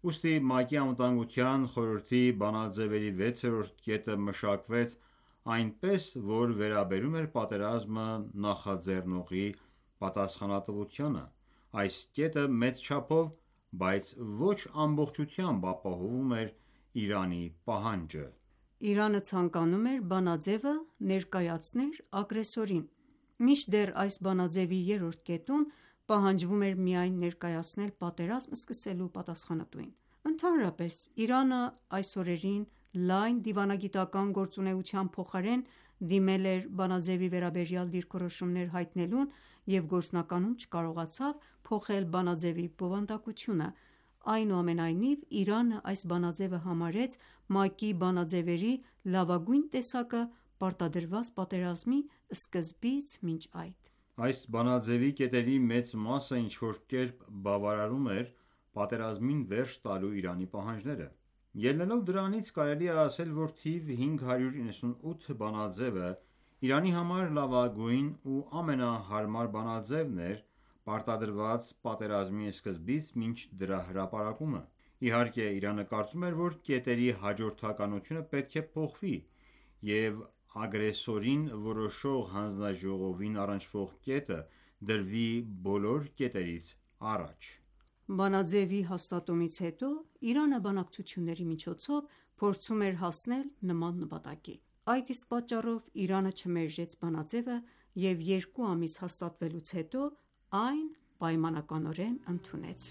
Ուստի ՄԱԿ-ի Անվտանգության խորհրդի բանաձևերի վեցերորդ կետը մշակվեց այնպես, որ վերաբերում էր պատերազմը նախաձեռնողի պատասխանատվությանը: Այս կետը մեծ չափով, բայց ոչ ամբողջությամբ ապահովում էր Իրանի պահանջը: Իրանը ցանկանում էր բանաձևը ներկայացներ ագրեսորին, մինչդեռ այս բանաձեւի երրորդ կետում պահանջվում էր միայն ներկայացնել պատերազմ սկսելու պատասխանատուին: Ընդհանրապես, Իրանը այս օրերին լայն դիվանագիտական գործունեության փոխարեն դիմել էր բանաձեւի վերաբերյալ դիրքորոշումներ հայտնելուն և գործնականում չկարողացավ փոխել բանաձեւի բովանդակությունը: Այնուամենայնիվ, Իրանը այս բանաձևը համարեց ՄԱԿ-ի բանաձեւերի լավագույն տեսակը պարտադրված պատերազմի սկզբից մինչ այդ: Այս բանաձեւի կետերի մեծ մասը ինչ-որ կերպ բավարարում էր պատերազմին վերջ տալու Իրանի պահանջները: Ելնելով դրանից, կարելի է ասել, որ թիվ հինգ հարյուր իննսունութ բանաձևը Իրանի համար լավագույն ու ամենահարմար բանաձևն էր պարտադրված պատերազմի սկզբից մինչ դրա հրապարակումը: Իհարկե, Իրանը կարծում էր, որ կետերի հաջորդականությունը պետք է փոխվի և ագրեսորին որոշող հանձնաժողովին առնչվող կետը դրվի բոլոր կետերից առաջ: Բանաձևի հաստատումից հետո Իրանը բանակցությունների միջոցով փորձում էր հասնել նման նպատակի: Այդ իսկ պատճառով Իրանը չմերժեց բանաձևը և երկու ամիս հաստատվելուց հետո այն պայմանականորեն ընդունեց: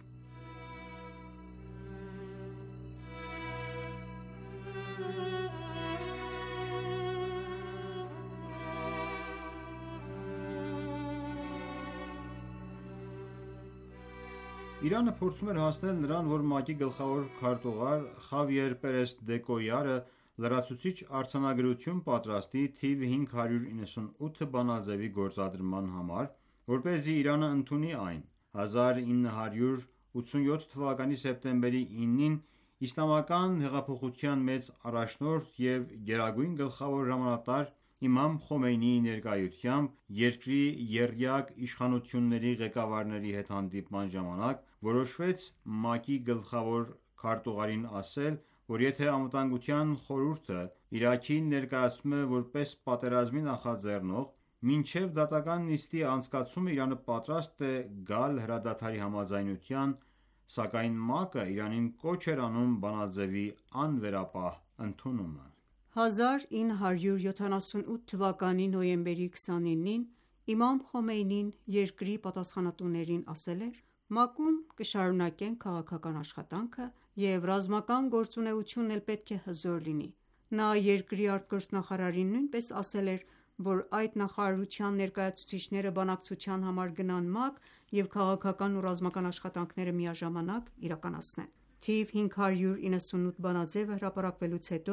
Իրանը փորձում էր հասնել նրան, որ ՄԱԿ-ի գլխավոր քարտուղար Խավիեր Պերես դե Կույարը լրացուցիչ արձանագրություն պատրաստի թիվ հինգ հարյուր իննսունութ բանաձևի գործադրման համար, որպեսզի Իրանը ընդունի այն: հազար ինը հարյուր ութսունյոթ թվականի սեպտեմբերի իննին Իսլամական հեղափոխության մեծ առաջնորդ և գերագույն գլխավոր հրամանատար իմամ Խոմեյնիի ներկայությամբ երկրի եռյակ իշխանությունների ղեկավարների հետ հանդիպման ժամանակ որոշվեց ՄԱԿ-ի գլխավոր քարտուղարին ասել, որ եթե Անվտանգության խորհուրդը Իրաքին ներկայացնում է որպես պատերազմի նախաձեռնող, մինչև դատական նիստի անցկացումը Իրանը պատրաստ է գալ հրադադարի համաձայնության, սակայն ՄԱԿ-ը Իրանին կոչ էր անում բանաձևի անվերապահ ընդունումը: հազար ինը հարյուր յոթանասունութ թվականի նոյեմբերի քսանինին իմամ Խոմեյնին երկրի պատասխանատուներին ասել էր. «ՄԱԿ-ում կշարունակենք քաղաքական աշխատանքը և ռազմական գործունեությունն էլ պետք է հզոր լինի»: Նա երկրի արտգործնախարարին նույնպես ասել էր, որ այդ նախարարության ներկայացուցիչները բանակցության համար գնան ՄԱԿ և քաղաքական ու ռազմական աշխատանքները միաժամանակ իրականացնեն: Թիվ հինգ հարյուր իննսունութ բանաձևը հրապարակվելուց հետո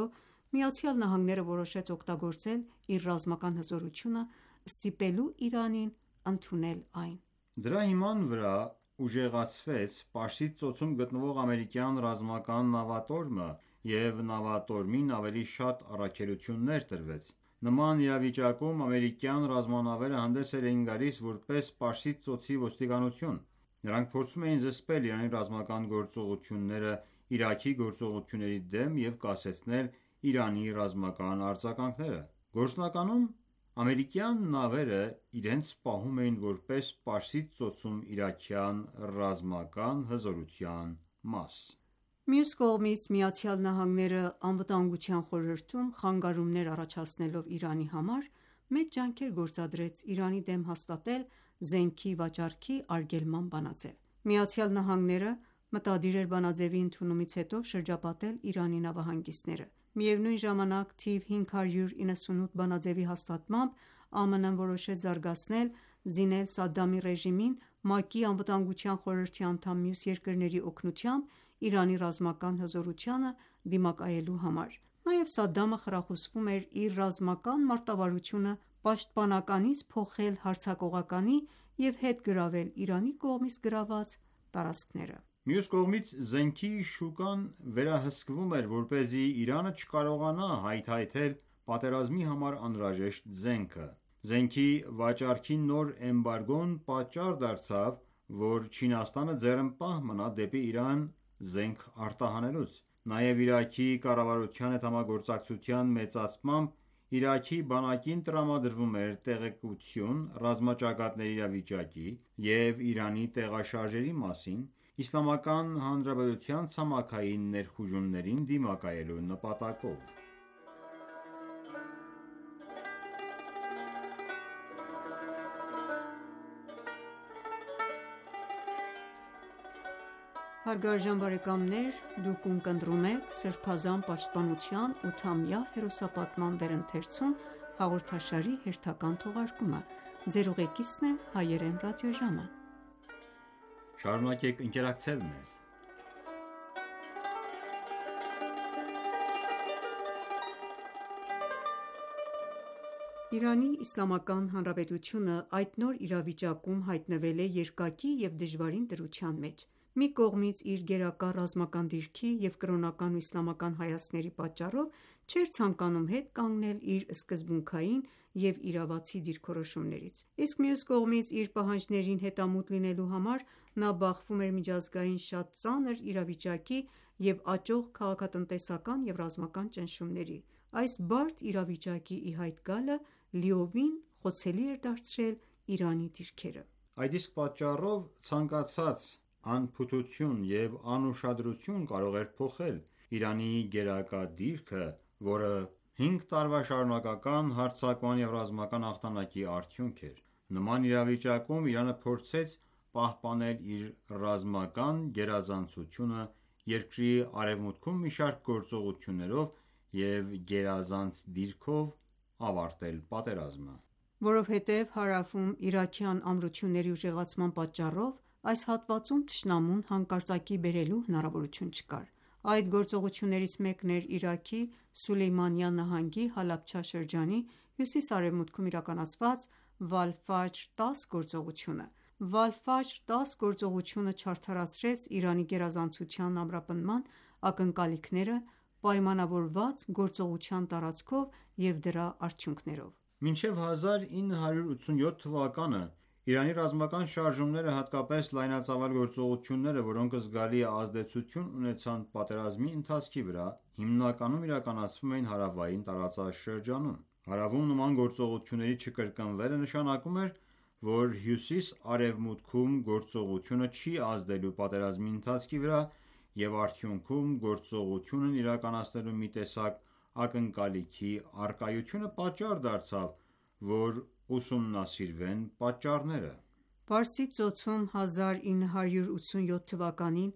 ԱՄՆ-ը որոշեց օգտագործել իր ռազմական հզորությունը ստիպելու Իրանին ընդունել այն: Դրա հիման վրա ուժեղացվեց Պարսից ծոցում գտնվող ամերիկյան ռազմական նավատորմը և նավատորմին ավելի շատ առաքելություններ տրվեց: Նման իրավիճակում ամերիկյան ռազմանավերը հանդես էին գալիս որպես Պարսից ծոցի ոստիկանություն: Նրանք փորձում էին զսպել Իրանի ռազմական գործողությունները Իրաքի գործողությունների դեմ և կասեցնել Իրանի ռազմական արձագանքները: Գործնականում ամերիկյան նավերը իրենց պահում էին որպես Պարսից ծոցում իրաքյան ռազմական հզորության մաս: Մյուս կողմից ԱՄՆ-ը Անվտանգության խորհրդում խանգարումներ առաջացնելով Իրանի համար մեծ ջանքեր գործադրեց Իրանի դեմ հաստատել զենքի վաճառքի արգելման բանաձև: ԱՄՆ-ը մտադիր էր բանաձևի ընդունումից հետո շրջապատել Իրանի նավահանգիստները: Միևնույն ժամանակ թիվ հինգ հարյուր իննսունութ բանաձևի հաստատմամբ ԱՄՆ-ն որոշեց զարգացնել զինել Սադամի ռեժիմին ՄԱԿ-ի Անվտանգության խորհրդի անդամ մյուս երկրների օգնությամբ Իրանի ռազմական հզորությանը դիմակայելու համար: Նաև Սադամը խրախուսվում էր իր ռազմական մարտավարությունը պաշտպանականից փոխել հարձակողականի և հետ գրավել Իրանի կողմից գրավված տարածքները: Մյուս կողմից զենքի շուկան վերահսկվում էր որպեսզի Իրանը չկարողանա հայթայթել պատերազմի համար անհրաժեշտ զենքը: Զենքի վաճառքի նոր էմբարգոն պատճառ դարձավ, որ Չինաստանը ձեռնպահ մնա դեպի Իրան զենք արտահանելուց։ Նաև Իրաքի կառավարության հետ համագործակցության մեծացմամբ Իրաքի բանակին տրամադրվում էր տեղեկություն ռազմաճակատների իրավիճակի և Իրանի տեղաշարժերի մասին՝ Իսլամական Հանրապետության ցամաքային ներխուժումներին դիմակայելու նպատակով։ Հարգարժան բարեկամներ, դուք ունկնդրում եք Սրբազան պաշտպանության ութամյա հերոսապատման վերընթերցում հաղորդաշարի հերթական թողարկումը։ Ձեր ուղեկիցն է Հայերեն ռադիոժամը։ Շարունակեք ընկերակցել մեզ։ Իրանի Իսլամական Հանրապետությունը այդ նոր իրավիճակում հայտնվել է երկակի և դժվարին դրության մեջ։ Մի կողմից իր գերակա ռազմական դիրքի և կրոնական ու իսլամական հայացքների պատճառով չէր ցանկանում հետ կանգնել իր սկզբունքային և իրավացի դիրքորոշումներից, իսկ մյուս կողմից իր պահանջներին հետամուտ լինելու համար նա բախվում էր միջազգային շատ ծանր իրավիճակի և աճող քաղաքատնտեսական և ռազմական ճնշումների։ Այս բարդ իրավիճակի ի հայտ գալը լիովին խոցելի էր դարձրել Իրանի դիրքերը։ Այդ իսկ պատճառով ցանկացած անփութություն և անուշադրություն կարող էր փոխել Իրանի գերակա դիրքը, որը հինգ տարվա շարունակական հարձակման և ռազմական հաղթանակի արդյունք էր։ Նման իրավիճակում Իրանը փորձեց պահպանել իր ռազմական գերազանցությունը երկրի արևմուտքում մի շարք գործողություններով և գերազանց դիրքով ավարտել պատերազմը։ Որովհետև հարավում իրաքյան ամրությունների ուժեղացման պատճառով այս հատվածում թշնամուն հանկարծակիի բերելու հնարավորություն չկար։ Այդ գործողություններից մեկն էր Իրաքի Սուլեյմանիա նահանգի Հալաբչա շրջանի հյուսիս-արևմուտքում իրականացված Վալ-Ֆաջր դաս գործողությունը։ Վալ-Ֆաջր դաս գործողությունը չարդարացրեց Իրանի գերազանցության ամրապնդման ակնկալիքները պայմանավորված գործողության տարածքով և դրա արդյունքներով։ Մինչև հազար ինը հարյուր ութսունյոթ թվականը Իրանի ռազմական շարժումները, հատկապես լայնածավալ գործողությունները, որոնք զգալի ազդեցություն ունեցան պատերազմի ընթացքի վրա, հիմնականում իրականացվում էին հարավային տարածաշրջանում։ Հարավում նման գործողությունների չկրկնվելը նշանակում էր, որ հյուսիս-արևմուտքում գործողությունը չի ազդելու պատերազմի ընթացքի վրա և արդյունքում գործողությունն իրականացնելու մի տեսակ ակնկալիքի առկայությունը պատճառ դարձավ, որ ուսումնասիրվեն պատճառները։ Պարսից ծոցում հազար ինը հարյուր ութսունյոթ թվականին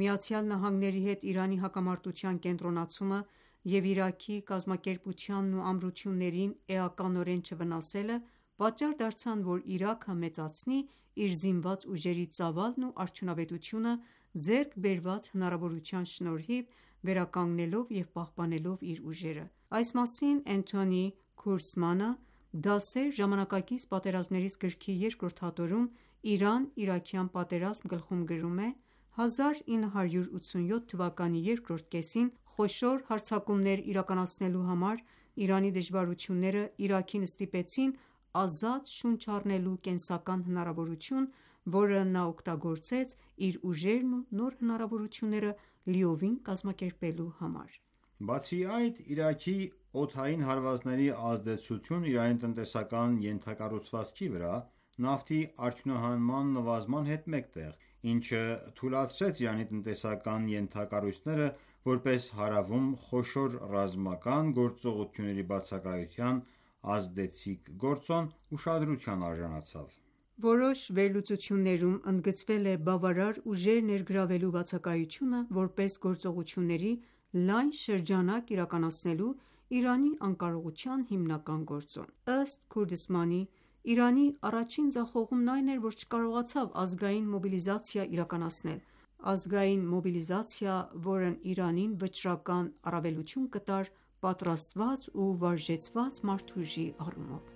ԱՄՆ-ի հետ Իրանի հակամարտության կենտրոնացումը և Իրաքի կազմակերպությանն ու ամրություններին էականորեն չվնասելը պատճառ դարձան, որ Իրաքը մեծացնի իր զինված ուժերի ծավալն ու արդյունավետությունը ձեռք բերված հնարավորության շնորհիվ վերականգնելով և պահպանելով իր ուժերը։ Այս մասին Էնթոնի Քուրցմանը «Դասեր ժամանակակից պատերազմներից» գրքի երկրորդ հատորում «Իրան-իրաքյան պատերազմ» գլխում գրում է. «հազար ինը հարյուր ութսունյոթ թվականի երկրորդ կեսին խոշոր հարձակումներ իրականացնելու համար Իրանի դժվարությունները Իրաքին ստիպեցին ազատ շունչ առնելու կենսական հնարավորություն, որը նա օգտագործեց իր ուժերն ու նոր հնարավորությունները լիովին կազմակերպելու համար»։ Բացի այդ, Իրաքի օդային հարվածների ազդեցությունն Իրանի տնտեսական ենթակառուցվածքի վրա նավթի արդյունահանման նվազման հետ մեկտեղ, ինչը թուլացրեց Իրանի տնտեսական ենթակառույցները, որպես հարավում խոշոր ռազմական գործողությունների բացակայության ազդեցիկ գործոն ուշադրության արժանացավ։ Որոշ վերլուծություններում ընդգծվել է բավարար ուժեր ներգրավելու բացակայությունը որպես գործողությունների լայն շրջանակ իրականացնելու Իրանի անկարողության հիմնական գործոն։ Ըստ Քուրդիստանի, Իրանի առաջին ձախողումն այն էր, որ չկարողացավ ազգային մոբիլիզացիա իրականացնել, ազգային մոբիլիզացիա, որն Իրանին վճռական առավելություն կտար պատրաստված ու վարժեցված մարդուժի առումով։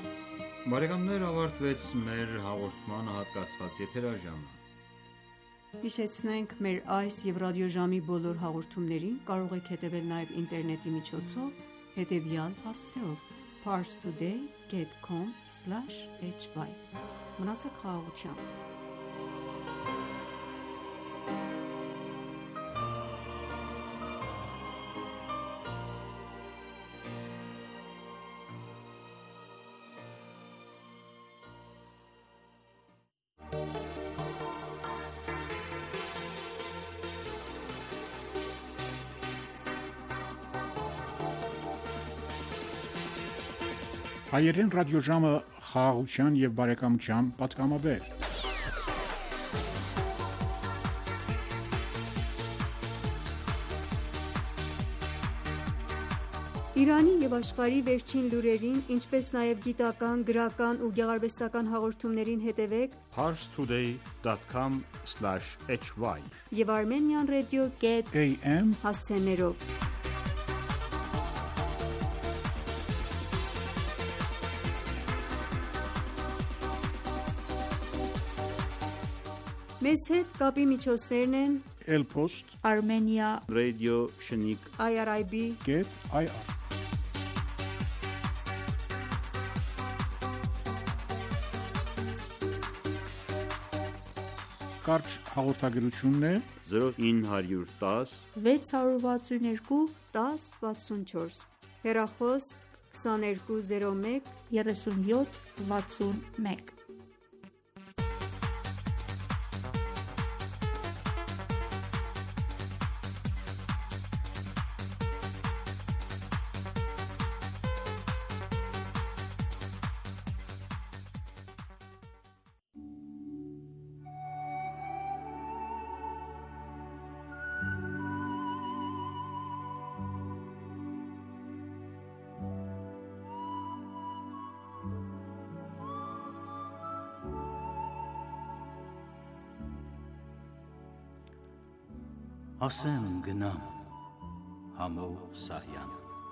Բարեկամներ, ավարտվեց մեր հաղորդմանը հատկացված եթերաժամը։ Հիշեցնենք մեր այս և ռադիոժամի բոլոր հաղորդումներին կարող եք հետևել նաև ինտերնետի միջոցով հետևյալ հասցեով՝ parstoday dot com slash h y: Մնացեք խաղաղությամբ։ Հայերեն ռադիոժամը խաղաղության և բարեկամության պատգամաբեր։ Իրանի և աշխարհի վերջին լուրերին, ինչպես նաև գիտական, գրական ու գեղարվեստական հաղորդումներին հետևեք parstoday dot com slash h y և Armenian Radio A M հասցեներով։ Մեզ հետ կապի միջոցներն են Elpost Armenia Radio Shnik I R I B Get I R Կարճ հաղորդագրությունն է zero nine one zero վեց հարյուր վաթսուն երկու դաս վաթսուն չորս, հեռախոս քսաներկու զիրո մեկ երեսունյոթ վաթսուն մեկ։ Ասեմ գնամ Համո Սահյան,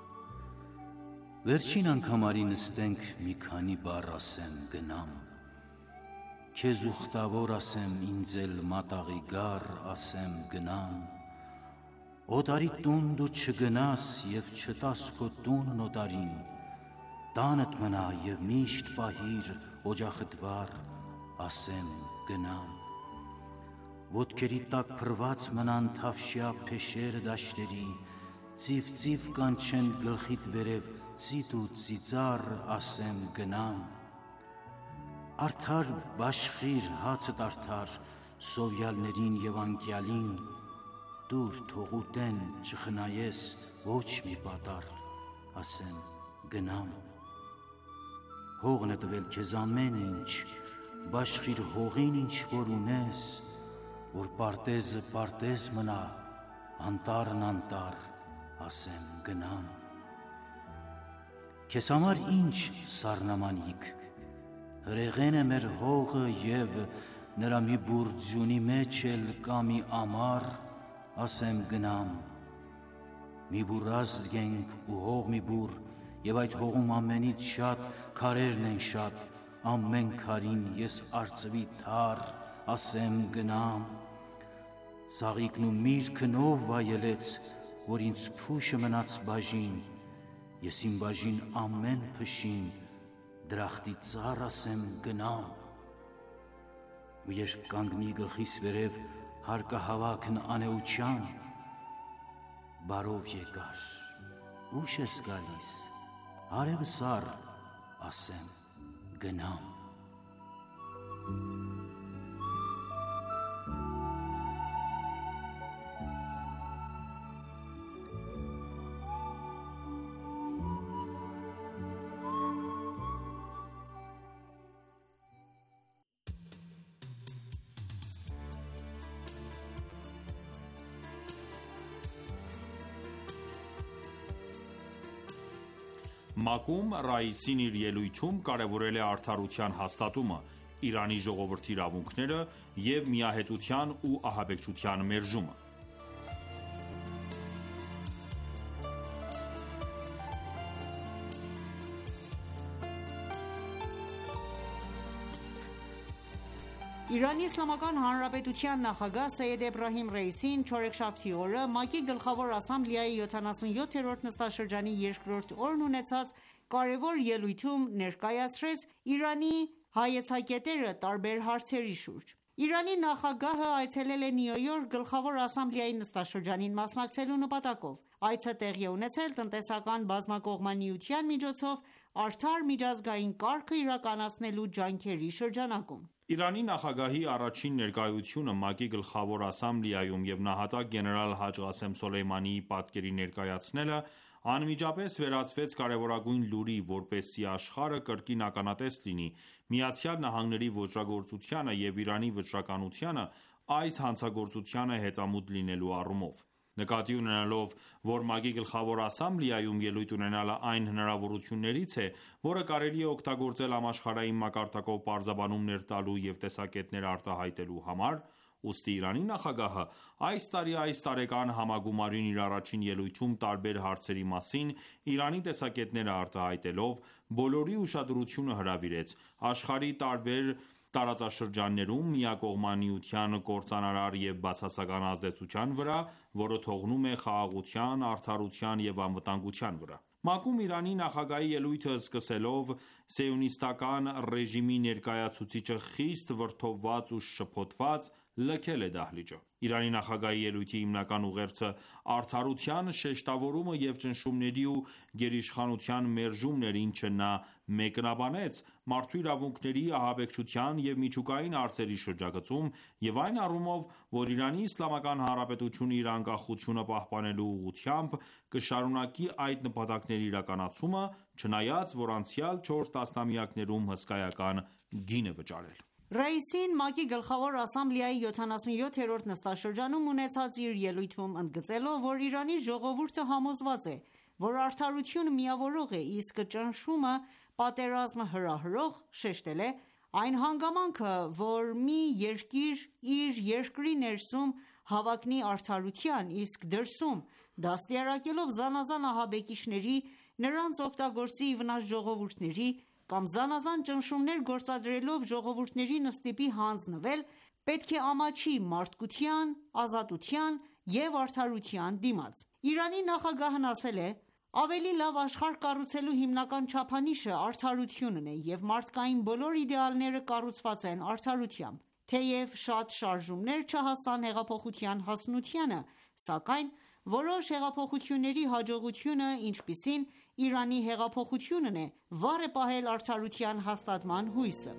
վերջին անգամ արի նստենք մի քանի բառ ասեմ գնամ, քեզ ուխտավոր ասեմ ինձ էլ մատաղի գար ասեմ գնամ, օտարի տուն դու չգնաս և չտաս քո տունն օտարին, տանդ մնա և միշտ պահիր օջախդ վառ ասեմ գնամ, ոտքերի տակ փռված մնան թավշյա փեշերը դաշտերի, ծիվ-ծիվ կանչեն գլխիդ վերև ծիտ ու ծիծառ ասեմ գնամ, արդար բաշխիր հացդ արդար սովյալներին և անկյալին, դուր թող ուտեն չխնայես ոչ մի պատառ ասեմ գնամ, հողն է տվել քեզ ամեն ինչ, բաշխիր հողին ինչ որ ունես, որ պարտեզը պարտեզ մնա, անտառն անտառ ասեմ գնամ, քեզ համար ինչ սառնամանիք, հրեղեն է մեր հողը և նրա մի բուռ ձյունի մեջ էլ կա մի ամառ ասեմ գնամ, մի բուռ ազգ ենք ու հող մի բուռ և այդ հողում ամենից շատ քարերն են շատ, ամեն քարին ես արծվի թառ ասեմ գնամ, ծաղիկն ու միրգն ով վայելեց, որ ինձ փուշը մնաց բաժին, ես իմ բաժին ամեն փշին դրախտի ծառ ասեմ գնամ, ու երբ կանգնի գլխիս վերև հարկահավաքն անեության, բարով եկար, ուշ ես գալիս, արևը սառ ասեմ գնամ, ՄԱԿ-ում Ռաիսին իր ելույթում կարևորել է արդարության հաստատումը, Իրանի ժողովրդի իրավունքները և միահեծության ու ահաբեկչության մերժումը։ Իրանի Իսլամական Հանրապետության նախագահ Սեյեդ Էբրահիմ Ռայիսին չորեքշաբթի օրը ՄԱԿ-ի Գլխավոր ասամբլեայի յոթանասունյոթերորդ նստաշրջանի երկրորդ օրն ունեցած կարևոր ելույթում ներկայացրեց Իրանի հայեցակետերը տարբեր հարցերի շուրջ։ Իրանի նախագահը այցելել է Նյու Յորք Գլխավոր ասամբլեայի նստաշրջանին մասնակցելու նպատակով։ Այցը տեղի է ունեցել տնտեսական բազմակողմանիության միջոցով արդար միջազգային կարգը իրականացնելու ջանքերի շրջանակում։ Իրանի նախագահի առաջին ներկայությունը ՄԱԿ-ի Գլխավոր ասամբլեայում և նահատակ գեներալ Հաջ Ղասեմ Սոլեյմանիի պատկերի ներկայացնելը անմիջապես վերածվեց կարևորագույն լուրի, որպեսզի աշխարհը կրկին ականատես լինի ԱՄՆ-ի ոճրագործությանը և Իրանի վճռականությանը այս հանցագործությանը հետամուտ լինելու առումով։ Նկատի ունենալով, որ ՄԱԿ-ի Գլխավոր ասամբլեայում ելույթ ունենալը այն հնարավորություններից է, որը կարելի է օգտագործել համաշխարհային մակարդակով պարզաբանումներ տալու և տեսակետներ արտահայտելու համար, ուստի Իրանի նախագահը այս տարի այս տարեկան համագումարին իր առաջին ելույթում տարբեր հարցերի մասին Իրանի տեսակետները արտահայտելով, բոլորի ուշադրությունը հրավիրեց աշխարհի տարբեր տարածաշրջաններում միակողմանիության կործանարար և բացասական ազդեցության վրա, որը թողնում է խաղաղության, արդարության և անվտանգության վրա։ ՄԱԿ-ում Իրանի նախագահի ելույթը սկսելով սիոնիստական ռեժիմի ներկայացուցիչը խիստ վրդովված ու շփոթված լքել է դահլիճը։ Իրանի նախագահի ելույթի հիմնական ուղերձը արդարության շեշտավորումը և ճնշումների ու գերիշխանության մերժումն էր, ինչը նա մեկնաբանեց մարդու իրավունքների, ահաբեկչության և միջուկային հարցերի շրջագծում և այն առումով, որ Իրանի Իսլամական Հանրապետությունը իր անկախությունը պահպանելու ուղղությամբ կշարունակի այդ նպատակների իրականացումը, չնայած որ անցյալ չորս տասնամյակներում հսկայական գին է վճարել։ Ռայիսին ՄԱԿ-ի Գլխավոր ասամբլեայի յոթանասունյոթերորդ նստաշրջանում ունեցած իր ելույթում ընդգծելով, որ Իրանի ժողովուրդը համոզված է, որ արդարությունը միավորող է, իսկ ճնշումը պատերազմը հրահրող, շեշտել է. «Այն հանգամանքը, որ մի երկիր իր երկրի ներսում հավակնի արդարության, իսկ դրսում դաստիարակելով զանազան ահաբեկիչների, նրանց օգտագործի ի վնաս ժողովուրդների կամ զանազան ճնշումներ գործադրելով ժողովուրդներին ստիպի հանձնվել, պետք է ամաչի մարդկության, ազատության և արդարության դիմաց»։ Իրանի նախագահն ասել է. «Ավելի լավ աշխարհ կառուցելու հիմնական չափանիշը արդարությունն է, և մարդկային բոլոր իդեալները կառուցված են արդարությամբ։ Թեև շատ շարժումներ չհասան հեղափոխության հասունությանը, սակայն որոշ հեղափոխությունների հաջողությունը, ինչպիսին Իրանի հեղափոխությունն է, վառ է պահել արդարության հաստատման հույսը»։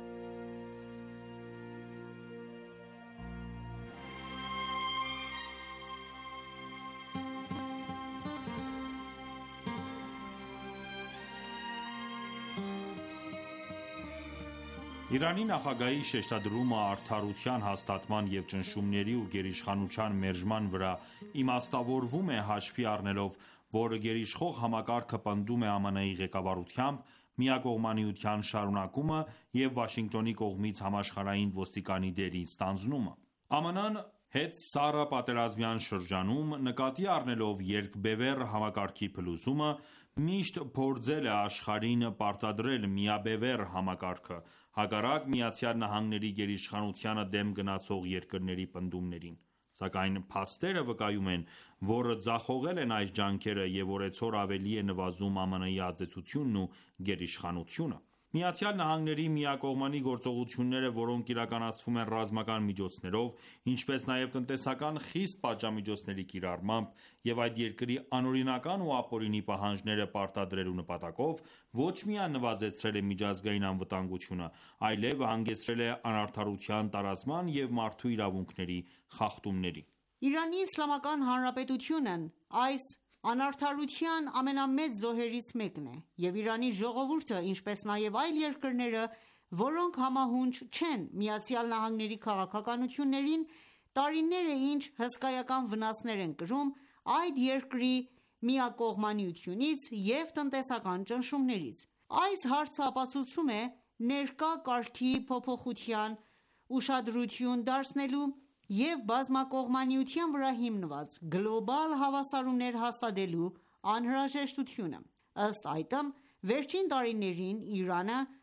Իրանի նախագահի շեշտադրումը արդարության հաստատման և ճնշումների ու գերիշխանության մերժման վրա իմաստավորվում է հաշվի առնելով, որ գերիշխող համակարգը պնդում է ԱՄՆ-ի ղեկավարությամբ միակողմանիության շարունակումը և Վաշինգտոնի կողմից համաշխարհային ոստիկանի դերի ստանձնումը։ ԱՄՆ-ն հետսառը պատերազմյան շրջանում, նկատի առնելով երկբևեռ համակարգի փլուզումը, միշտ փորձել է աշխարհին պարտադրել միաբևեռ համակարգը, հակառակ ԱՄՆ-ի գերիշխանությանը դեմ գնացող երկրների պնդումներին։ Սակայն փաստերը վկայում են, որ ձախողել են այս ջանքերը և օրեցօր ավելի է նվազում ԱՄՆ-ի ազդեցությունն ու գերիշխանությունը։ ԱՄՆ-ի միակողմանի գործողությունները, որոնք իրականացվում են ռազմական միջոցներով, ինչպես նաև տնտեսական խիստ պատժամիջոցների կիրառմամբ և այդ երկրի անօրինական ու ապօրինի պահանջները պարտադրելու նպատակով, ոչ միայն նվազեցրել է միջազգային անվտանգությունը, այլև հանգեցրել է անարդարության տարածման և մարդու իրավունքների խախտումների։ Իրանի Իսլամական Հանրապետությունն այս անարդարության ամենամեծ զոհերից մեկն է, և Իրանի ժողովուրդը, ինչպես նաև այլ երկրները, որոնք համահունչ չեն ԱՄՆ-ի քաղաքականություններին, տարիներ է ինչ հսկայական վնասներ են կրում այդ երկրի միակողմանիությունից և տնտեսական ճնշումներից։ Այս հարցը ապացուցում է ներկա կարգի փոփոխության, ուշադրություն դարձնելու և բազմակողմանիության վրա հիմնված գլոբալ հավասարումներ հաստատելու անհրաժեշտությունը։ Ըստ այդմ, վերջին տարիներին Իրանը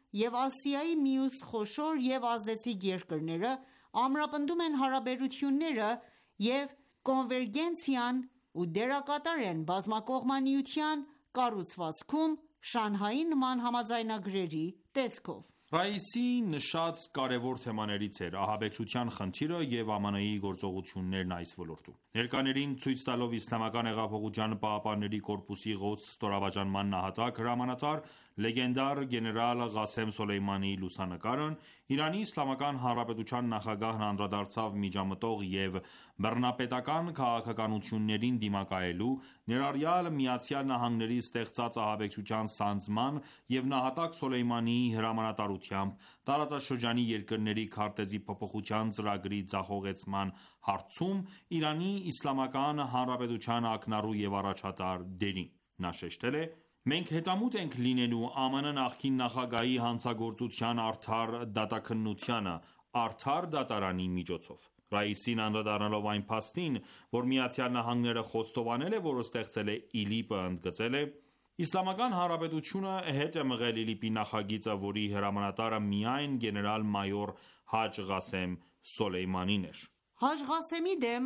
և Ասիայի մյուս խոշոր և ազդեցիկ երկրները ամրապնդում են հարաբերությունները և կոնվերգենցիան ու դերակատար են բազմակողմանիության կառուցվածքում Շանհայի նման համաձայնագրերի տեսքով: Ռաիսիի նշած կարևոր թեմաներից էր ահաբեկչության խնդիրը և ԱՄՆ-ի գործողություններն այս ոլորտում: Ներկաներին ցույց տալով Իսլամական հեղափոխության պահապանների կորպուսի Ղոդս ստորաբաժանման նահատակ հրամանատար լեգենդար գեներալ Ղասեմ Սոլեյմանիի լուսանկարն Իրանի Իսլամական Հանրապետության նախագահն անդրադարձավ միջամտող և բռնապետական քաղաքականություններին դիմակայելու, ներառյալ ԱՄՆ-ի ստեղծած ահաբեկչության սանձման և նահատակ Սոլեյմանիի հրամանատարությամբ տարածաշրջանի երկրների քարտեզի փոփոխության ծրագրի ձախողեցման հարցում Իրանի Իսլամական Հանրապետության ակնառու և առաջատար դերին: Նա շեշտել է.«Մենք հետամուտ ենք լինելու ԱՄՆ նախկին նախագահի հանցագործության արդար դատաքննությանը արդար դատարանի միջոցով»: Ռաիսին անդրադառնալով այն փաստին, որ ԱՄՆ-ը խոստովանել է, որ ստեղծել է ԻԼԻՊ-ը, ընդգծել է.«Իսլամական Հանրապետությունը հետ է մղել ԻԼԻՊ-ի նախագիծը, որի հրամանատարը միայն գեներալ-մայոր Հաջ Ղասեմ Սոլեյմանին էր»: Հաջ Ղասեմի դեմ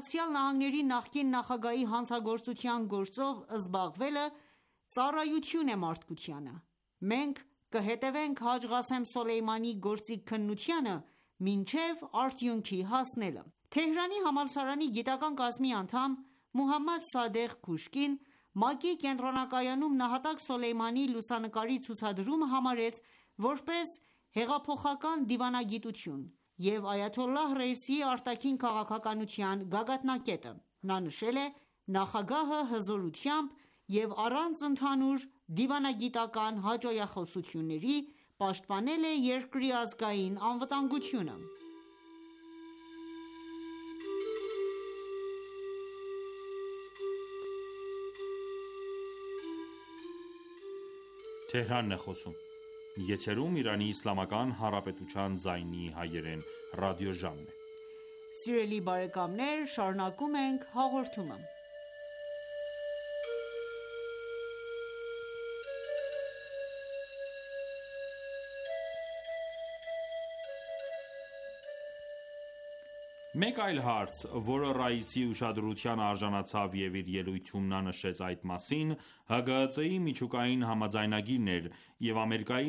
ԱՄՆ նախկին նախագահի հանցագործության գործով զբաղվելը ծառայություն է մարդկությանը: Մենք կհետևենք Հաջ Ղասեմ Սոլեյմանիի գործի քննությանը մինչև արդյունքի հասնելը: Թեհրանի համալսարանի գիտական կազմի անդամ Մոհամմադ Սադեղ Քուշկին ՄԱԿ-ի կենտրոնակայանում նահատակ Սոլեյմանիի լուսանկարի ցուցադրումը համարեց որպես հեղափոխական դիվանագիտություն և այաթոլլահ Ռայիսիի արտաքին քաղաքականության գագաթնակետը: Նա նշել է.«Նախագահը հզորությամբ և առանց ընդհանուր դիվանագիտական հաճոյախոսությունների պաշտպանել է երկրի ազգային անվտանգությունը»: Մեկ այլ հարց, որը Ռաիսի ուշադրության արժանացավ և իր ելույթում նա նշեց այդ մասին, ՀԳՀԾ-ի միջուկային համաձայնագիրն էր և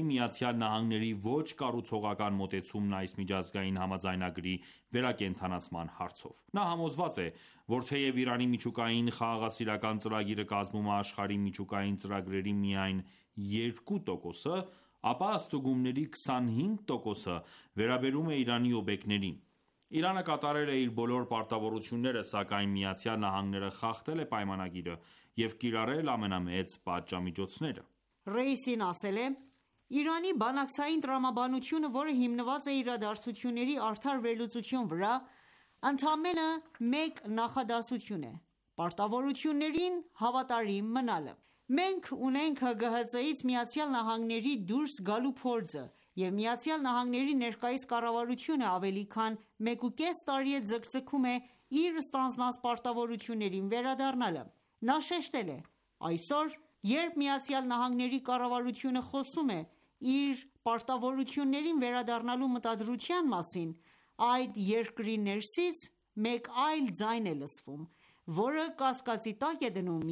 ԱՄՆ-ի ոչ կառուցողական մոտեցումն այս միջազգային համաձայնագրի վերակենդանացման հարցով: Նա համոզված է, որ թեև Իրանի միջուկային խաղաղասիրական ծրագիրը կազմում է աշխարհի միջուկային ծրագրերի միայն երկու տոկոսը, ապա ստուգումների քսանհինգ տոկոսը վերաբերում է Իրանի օբյեկտներին: Իրանը կատարել է իր բոլոր պարտավորությունները, սակայն ԱՄՆ-ը խախտել է պայմանագիրը և կիրառել ամենամեծ պատժամիջոցները: Ռաիսին ասել է.«Իրանի բանակցային տրամաբանությունը, որը հիմնված է իրադարձությունների արդար վերլուծության վրա, ընդամենը մեկ նախադասություն է՝ պարտավորություններին հավատարիմ մնալը: Մենք ունենք ՀԳՀԾ-ից ԱՄՆ դուրս գալու փորձը և ԱՄՆ ներկայիս կառավարությունը ավելի քան մեկուկես տարի է ձգձգում է իր ստանձնած պարտավորություններին վերադառնալը: Նա շեշտել է.«Այսօր, երբ ԱՄՆ կառավարությունը խոսում է իր պարտավորություններին վերադառնալու մտադրության մասին, այդ երկրի ներսից մեկ այլ ձայն է լսվում, որը կասկածի տակ է դնում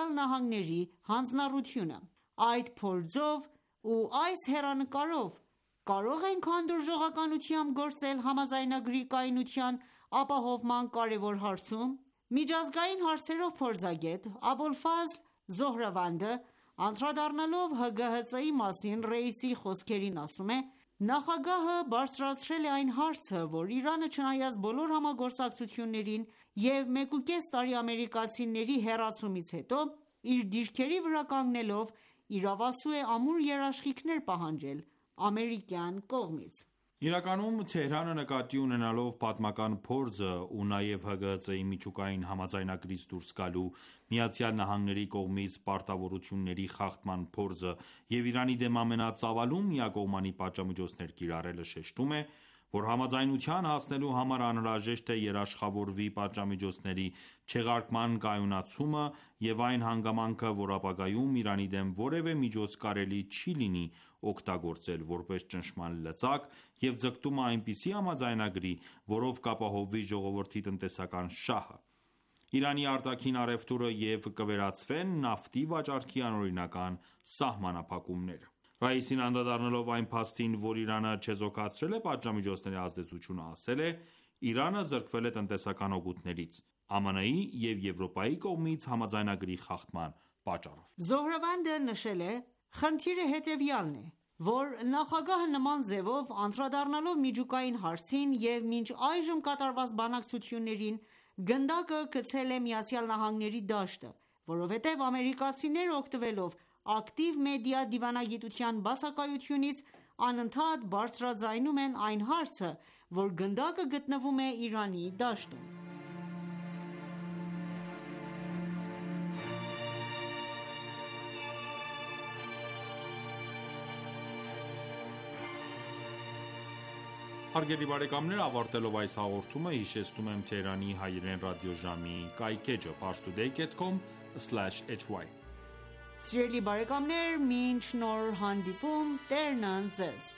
ԱՄՆ հանձնառությունը: Այդ փորձով ու այս հեռանկարով կարո՞ղ ենք հանդուրժողականությամբ գործել համաձայնագրի կայունության ապահովման կարևոր հարցում»: Միջազգային հարցերով փորձագետ Աբոլֆազլ Զոհրավանդը անդրադառնալով ՀԳՀԾ-ի մասին Ռաիսի խոսքերին ասում է.«Նախագահը բարձրացրել է այն հարցը, որ Իրանը չնայած բոլոր համագործակցություններին և մեկուկես տարի ամերիկացիների հեռացումից հետո, իր դիրքերի վրա կանգնելով իրավասու է ամուր երաշխիքներ պահանջել ամերիկյան կողմից»: Իրականում Թեհրանը նկատի ունենալով պատմական փորձը ու նաև ՀԳՀԾ-ի միջուկային համաձայնագրից դուրս գալու ԱՄՆ-ի կողմից պարտավորությունների խախտման փորձը և Իրանի դեմ ամենածավալուն միակողմանի պատժամիջոցներ կիրառելը, շեշտում է, որ համաձայնության հասնելու համար անհրաժեշտ է երաշխավորվի պատժամիջոցների չեղարկման կայունացումը և այն հանգամանքը, որ ապագայում Իրանի դեմ որևէ միջոց կարելի չի լինի օգտագործել որպես ճնշման լծակ և ձգտումը այնպիսի համաձայնագրի, որով կապահովվի ժողովրդի տնտեսական շահը: Իրանի արտաքին առևտուրը և կվերացվեն նավթի վաճառքի անօրինական սահմանափակումները: Ռաիսին անդրադառնալով այն փաստին, որ Իրանը չեզոքացրել է պատժամիջոցների ազդեցությունը, ասել է.«Իրանը զրկվել է տնտեսական օգուտներից՝ ԱՄՆ-ի և Եվրոպայի կողմից համաձայնագրի խախտման պատճառով»: Զոհրավանդը նշել է.«Խնդիրը հետևյալն է, որ նախագահը նման ձևով անդրադառնալով միջուկային հարցին և մինչ այժմ կատարված բանակցություններին, գնդակը գցել է ԱՄՆ-ի դաշտը, որովհետև ամերիկացիները օգտվելով ակտիվ մեդիա դիվանագիտության բացակայությունից, անընդհատ բարձրաձայնում են այն հարցը, որ գնդակը գտնվում է Իրանի դաշտում»: Հարգելի բարեկամներ, ավարտելով այս հաղորդումը, հիշեցնում եմ Թեհրանի հայրեն ռադիոժամի կայքէջը՝ parstoday dot com slash h y: Սիրելի բարեկամներ, մինչ նոր հանդիպում, Տերն ընդ Ձեզ: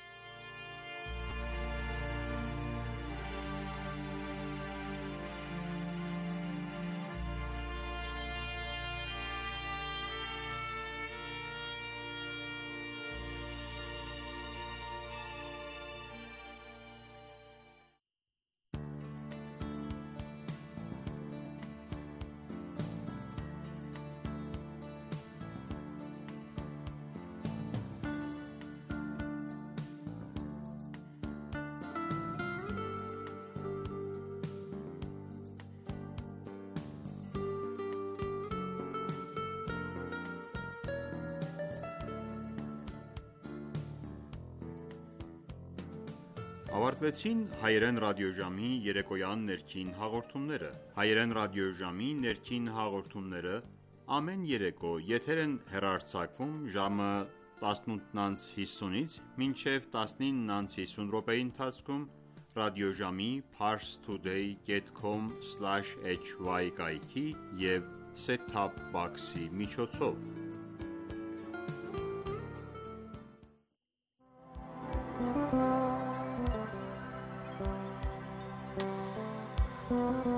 Ավարտվեցին հայերեն ռադիոժամի երեկոյան ներքին հաղորդումները: Հայերեն ռադիոժամի ներքին հաղորդումները ամեն երեկո եթեր են հեռարձակվում ժամը տասնութ ընց հիսունից մինչև տասնինը ընց հիսուն րոպեի ընթացքում ռադիոժամի parstoday dot com slash h y կայքի և set-top box-ի միջոցով: Thank you.